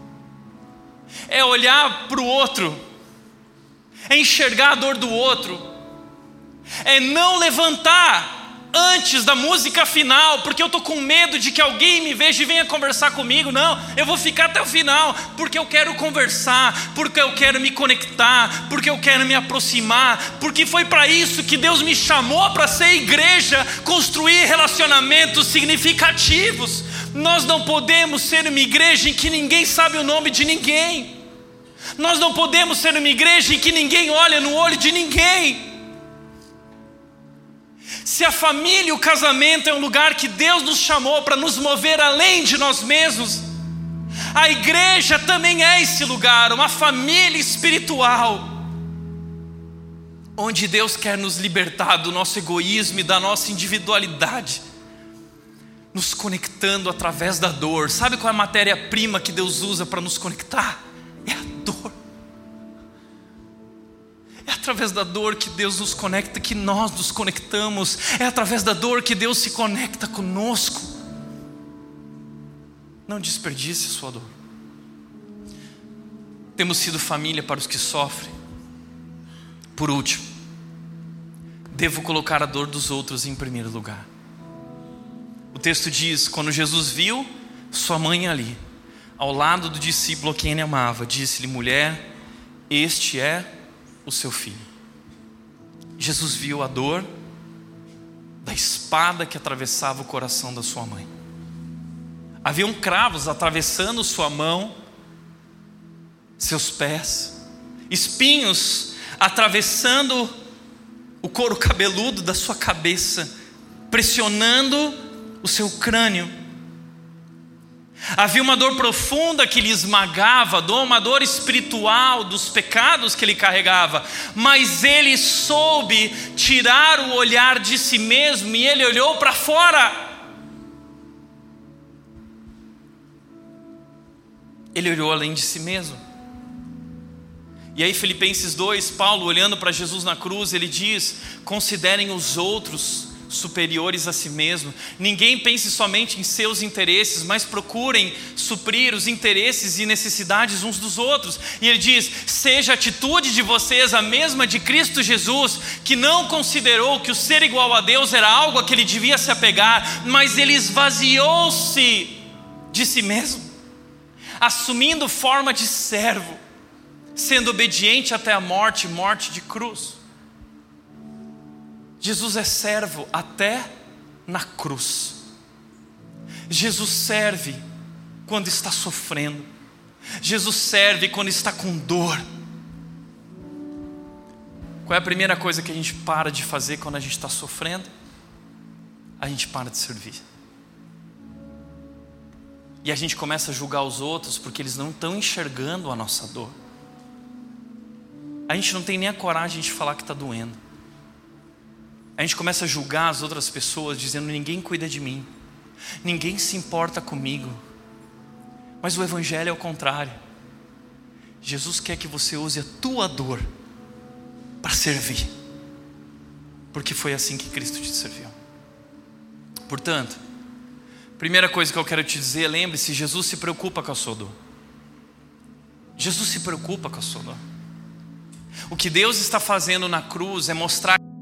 É olhar para o outro, é enxergar a dor do outro, é não levantar antes da música final, porque eu estou com medo de que alguém me veja e venha conversar comigo. Não, eu vou ficar até o final, porque eu quero conversar, porque eu quero me conectar, porque eu quero me aproximar, porque foi para isso que Deus me chamou, para ser igreja, construir relacionamentos significativos. Nós não podemos ser uma igreja em que ninguém sabe o nome de ninguém. Nós não podemos ser uma igreja em que ninguém olha no olho de ninguém. Se a família e o casamento é um lugar que Deus nos chamou para nos mover além de nós mesmos, a igreja também é esse lugar, uma família espiritual, onde Deus quer nos libertar do nosso egoísmo e da nossa individualidade, nos conectando através da dor. Sabe qual é a matéria-prima que Deus usa para nos conectar? É a dor. É através da dor que Deus nos conecta, que nós nos conectamos. É através da dor que Deus se conecta conosco. Não desperdice a sua dor. Temos sido família para os que sofrem. Por último, devo colocar a dor dos outros em primeiro lugar. O texto diz: quando Jesus viu sua mãe ali, ao lado do discípulo a quem ele amava, disse-lhe: mulher, este é o seu filho. Jesus viu a dor da espada que atravessava o coração da sua mãe. Haviam cravos atravessando sua mão, seus pés, espinhos atravessando o couro cabeludo da sua cabeça, pressionando o seu crânio. Havia uma dor profunda que lhe esmagava, uma dor espiritual dos pecados que ele carregava, mas ele soube tirar o olhar de si mesmo e ele olhou para fora. Ele olhou além de si mesmo. E aí Filipenses dois, Paulo olhando para Jesus na cruz, ele diz: considerem os outros superiores a si mesmo. Ninguém pense somente em seus interesses, mas procurem suprir os interesses e necessidades uns dos outros. E ele diz: seja a atitude de vocês a mesma de Cristo Jesus, que não considerou que o ser igual a Deus era algo a que ele devia se apegar, mas ele esvaziou-se de si mesmo, assumindo forma de servo, sendo obediente até a morte, morte de cruz. Jesus é servo até na cruz. Jesus serve quando está sofrendo. Jesus serve quando está com dor. Qual é a primeira coisa que a gente para de fazer quando a gente está sofrendo? A gente para de servir. E a gente começa a julgar os outros porque eles não estão enxergando a nossa dor. A gente não tem nem a coragem de falar que está doendo. A gente começa a julgar as outras pessoas, dizendo: ninguém cuida de mim, ninguém se importa comigo, Mas o evangelho é o contrário. Jesus quer que você use a tua dor para servir, porque foi assim que Cristo te serviu. Portanto, primeira coisa que eu quero te dizer, lembre-se, Jesus se preocupa com a sua dor. Jesus se preocupa com a sua dor. O que Deus está fazendo na cruz é mostrar que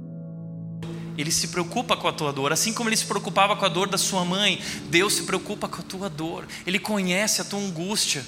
Ele se preocupa com a tua dor. Assim como Ele se preocupava com a dor da sua mãe, Deus se preocupa com a tua dor. Ele conhece a tua angústia.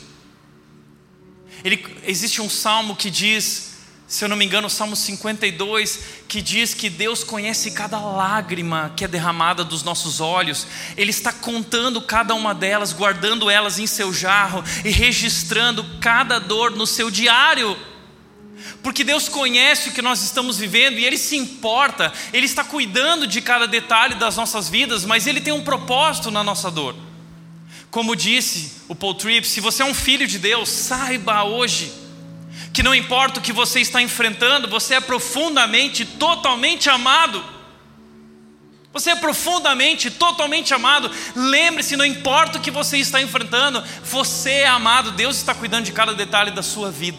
Ele, existe um salmo que diz, se eu não me engano, o Salmo cinquenta e dois, que diz que Deus conhece cada lágrima que é derramada dos nossos olhos. Ele está contando cada uma delas, guardando elas em seu jarro e registrando cada dor no seu diário. Porque Deus conhece o que nós estamos vivendo e Ele se importa. Ele está cuidando de cada detalhe das nossas vidas, mas Ele tem um propósito na nossa dor. Como disse o Paul Tripp, se você é um filho de Deus, saiba hoje que não importa o que você está enfrentando, você é profundamente, totalmente amado. Você é profundamente, totalmente amado. Lembre-se, não importa o que você está enfrentando, você é amado. Deus está cuidando de cada detalhe da sua vida.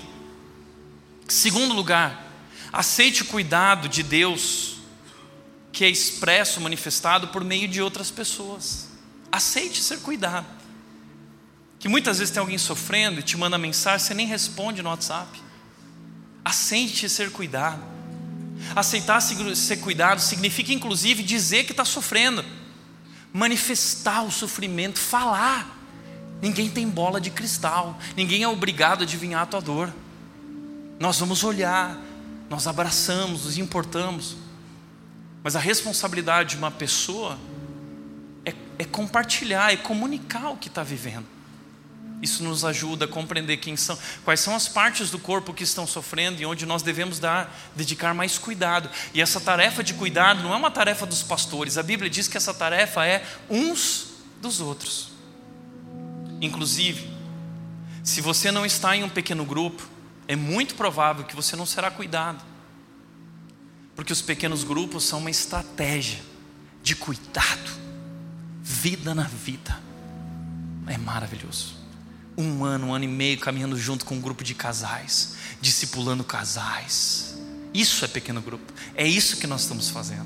Segundo lugar, aceite o cuidado de Deus, que é expresso, manifestado por meio de outras pessoas. Aceite ser cuidado. Que muitas vezes tem alguém sofrendo e te manda mensagem, você nem responde no WhatsApp. Aceite ser cuidado. Aceitar ser cuidado significa inclusive dizer que está sofrendo, manifestar o sofrimento, falar. Ninguém tem bola de cristal, ninguém é obrigado a adivinhar a tua dor. Nós vamos olhar, nós abraçamos, nos importamos, mas a responsabilidade de uma pessoa é, é compartilhar, é comunicar o que está vivendo. Isso nos ajuda a compreender quem são, quais são as partes do corpo que estão sofrendo e onde nós devemos dar, dedicar mais cuidado. E essa tarefa de cuidado não é uma tarefa dos pastores. A Bíblia diz que essa tarefa é uns dos outros. Inclusive, se você não está em um pequeno grupo, é muito provável que você não será cuidado. Porque os pequenos grupos são uma estratégia de cuidado. Vida na vida. É maravilhoso. Um ano, um ano e meio caminhando junto com um grupo de casais, discipulando casais. Isso é pequeno grupo. É isso que nós estamos fazendo.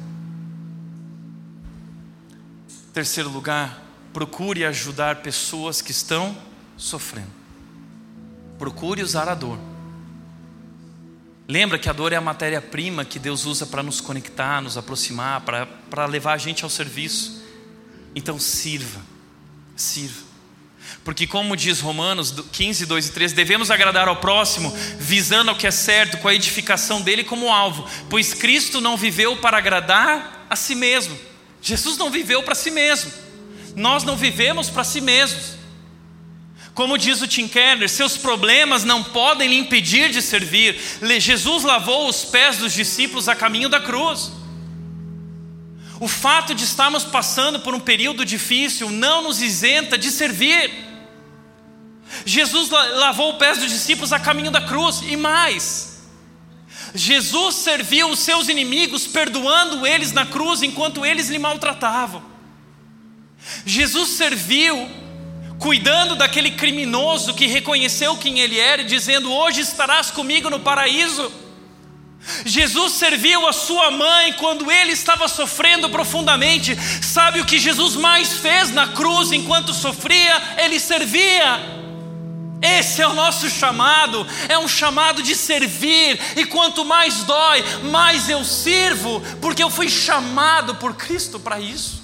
Terceiro lugar, procure ajudar pessoas que estão sofrendo. Procure usar a dor. Lembra que a dor é a matéria-prima que Deus usa para nos conectar, nos aproximar, para, para levar a gente ao serviço. Então sirva, sirva. Porque como diz Romanos quinze, dois e três, devemos agradar ao próximo, visando ao que é certo, com a edificação dele como alvo. Pois Cristo não viveu para agradar a si mesmo. Jesus não viveu para si mesmo. Nós não vivemos para si mesmos. Como diz o Tim Keller, seus problemas não podem lhe impedir de servir. Jesus lavou os pés dos discípulos a caminho da cruz. O fato de estarmos passando por um período difícil não nos isenta de servir. Jesus lavou os pés dos discípulos a caminho da cruz. E mais, Jesus serviu os seus inimigos, perdoando eles na cruz enquanto eles lhe maltratavam. Jesus serviu cuidando daquele criminoso que reconheceu quem ele era e dizendo: hoje estarás comigo no paraíso. Jesus serviu a sua mãe quando ele estava sofrendo profundamente. Sabe o que Jesus mais fez na cruz enquanto sofria? Ele servia. Esse é o nosso chamado, é um chamado de servir. E quanto mais dói, mais eu sirvo, porque eu fui chamado por Cristo para isso.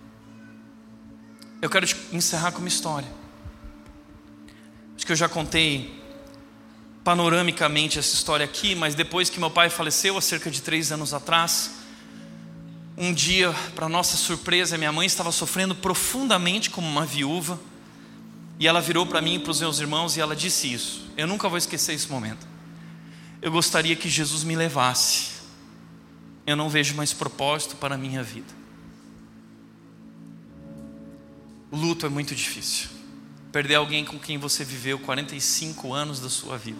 Eu quero encerrar com uma história. Acho que eu já contei panoramicamente essa história aqui, mas depois que meu pai faleceu, há cerca de três anos atrás, um dia, para nossa surpresa, minha mãe estava sofrendo profundamente como uma viúva. E ela virou para mim e para os meus irmãos e ela disse isso. Eu nunca vou esquecer esse momento. Eu gostaria que Jesus me levasse. Eu não vejo mais propósito para a minha vida. O luto é muito difícil. Perder alguém com quem você viveu quarenta e cinco anos da sua vida.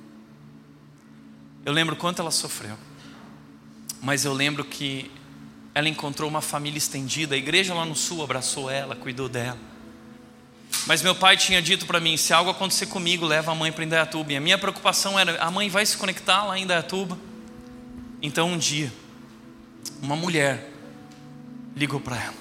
Eu lembro quanto ela sofreu. Mas eu lembro que ela encontrou uma família estendida. A igreja lá no sul abraçou ela, cuidou dela. Mas meu pai tinha dito para mim: se algo acontecer comigo, leva a mãe para Indaiatuba. E a minha preocupação era: a mãe vai se conectar lá em Indaiatuba? Então um dia, uma mulher ligou para ela.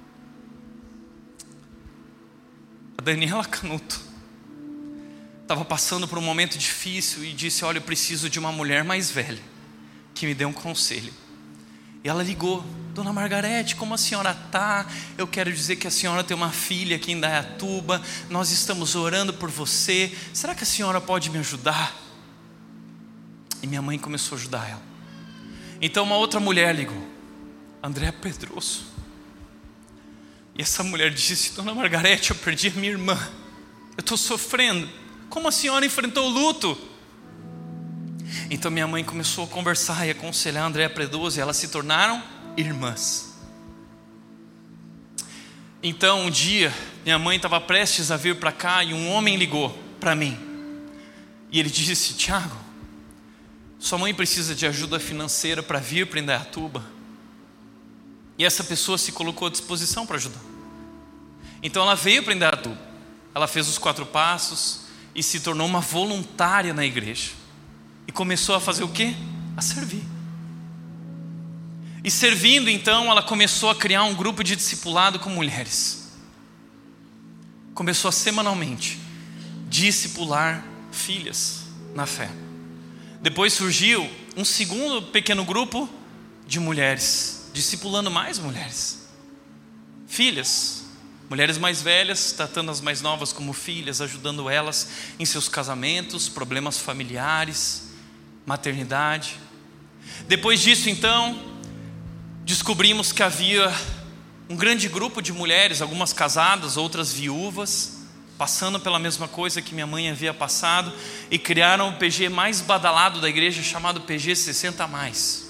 A Daniela Canuto estava passando por um momento difícil e disse: olha, eu preciso de uma mulher mais velha que me dê um conselho. E ela ligou: Dona Margarete, como a senhora está? Eu quero dizer que a senhora tem uma filha aqui em Indaiatuba. Nós estamos orando por você. Será que a senhora pode me ajudar? E minha mãe começou a ajudar ela. Então uma outra mulher ligou, Andréa Pedroso. E essa mulher disse: Dona Margarete, eu perdi a minha irmã. Eu estou sofrendo. Como a senhora enfrentou o luto? Então minha mãe começou a conversar e aconselhar a Andréa Pedroso, e elas se tornaram irmãs. Então um dia, minha mãe estava prestes a vir para cá e um homem ligou para mim. E ele disse: Tiago, sua mãe precisa de ajuda financeira para vir para Indaiatuba. E essa pessoa se colocou à disposição para ajudar. Então ela veio para Indaiatuba. Ela fez os quatro passos e se tornou uma voluntária na igreja. E começou a fazer o quê? A servir. E servindo, então, ela começou a criar um grupo de discipulado com mulheres. Começou a semanalmente discipular filhas na fé. Depois surgiu um segundo pequeno grupo de mulheres, discipulando mais mulheres. Filhas, mulheres mais velhas, tratando as mais novas como filhas, ajudando elas em seus casamentos, problemas familiares, maternidade. Depois disso, então, descobrimos que havia um grande grupo de mulheres, algumas casadas, outras viúvas, passando pela mesma coisa que minha mãe havia passado, e criaram o P G mais badalado da igreja, chamado P G sessenta mais.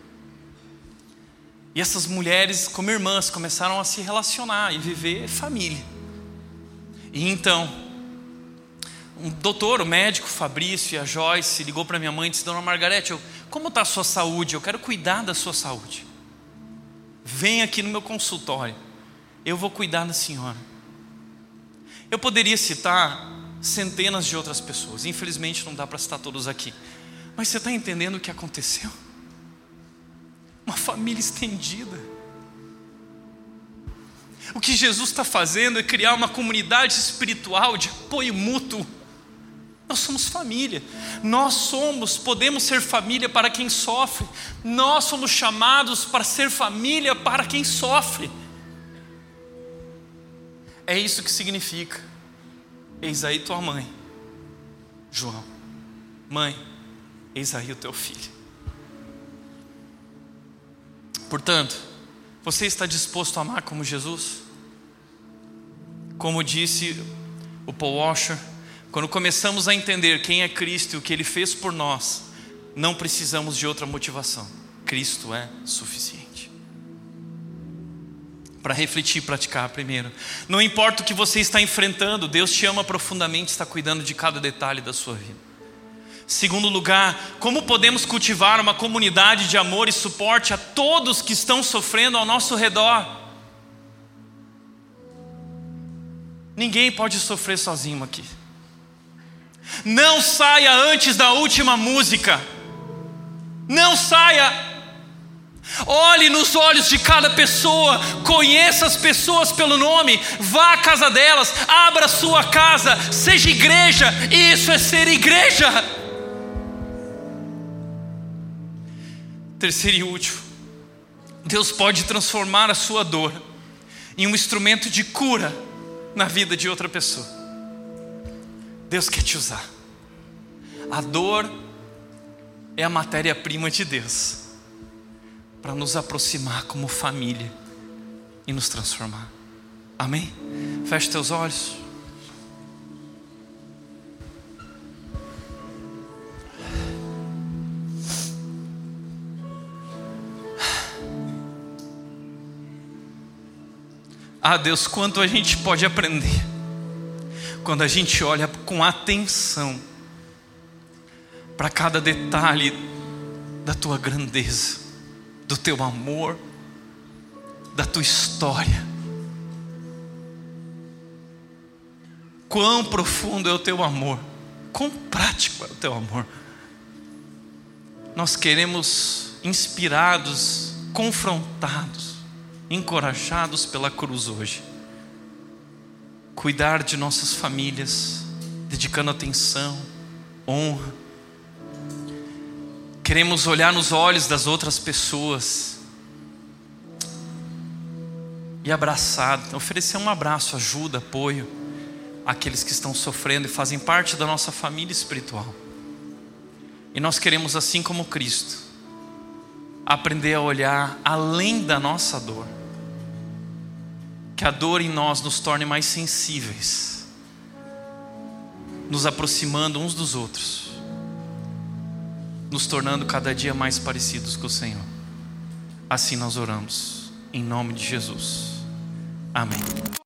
E essas mulheres, como irmãs, começaram a se relacionar e viver família. E então, um doutor, o médico Fabrício e a Joyce ligou para minha mãe e disse: Dona Margarete, eu, como está a sua saúde? Eu quero cuidar da sua saúde. Vem aqui no meu consultório, eu vou cuidar da senhora. Eu poderia citar centenas de outras pessoas, infelizmente não dá para citar todos aqui. Mas você está entendendo o que aconteceu? Uma família estendida. O que Jesus está fazendo é criar uma comunidade espiritual de apoio mútuo. Nós somos família. Nós somos, podemos ser família para quem sofre. Nós somos chamados para ser família para quem sofre. É isso que significa: eis aí tua mãe, João. Mãe, eis aí o teu filho. Portanto, você está disposto a amar como Jesus? Como disse o Paul Washer, quando começamos a entender quem é Cristo e o que Ele fez por nós, não precisamos de outra motivação. Cristo é suficiente. Para refletir e praticar primeiro. Não importa o que você está enfrentando, Deus te ama profundamente, está cuidando de cada detalhe da sua vida. Segundo lugar, como podemos cultivar uma comunidade de amor e suporte a todos que estão sofrendo ao nosso redor? Ninguém pode sofrer sozinho aqui. Não saia antes da última música. Não saia. Olhe nos olhos de cada pessoa, conheça as pessoas pelo nome, vá à casa delas, abra a sua casa, seja igreja. Isso é ser igreja. Terceiro e último, Deus pode transformar a sua dor em um instrumento de cura na vida de outra pessoa. Deus quer te usar. A dor é a matéria-prima de Deus para nos aproximar como família e nos transformar. Amém? Feche teus olhos. Ah, Deus, quanto a gente pode aprender quando a gente olha com atenção para cada detalhe da tua grandeza, do teu amor, da tua história. Quão profundo é o teu amor, quão prático é o teu amor. Nós queremos, inspirados, confrontados, encorajados pela cruz hoje, cuidar de nossas famílias, dedicando atenção, honra. Queremos olhar nos olhos das outras pessoas e abraçar, oferecer um abraço, ajuda, apoio àqueles que estão sofrendo e fazem parte da nossa família espiritual. E nós queremos, assim como Cristo, aprender a olhar além da nossa dor, que a dor em nós nos torne mais sensíveis, nos aproximando uns dos outros, nos tornando cada dia mais parecidos com o Senhor. Assim nós oramos, em nome de Jesus. Amém.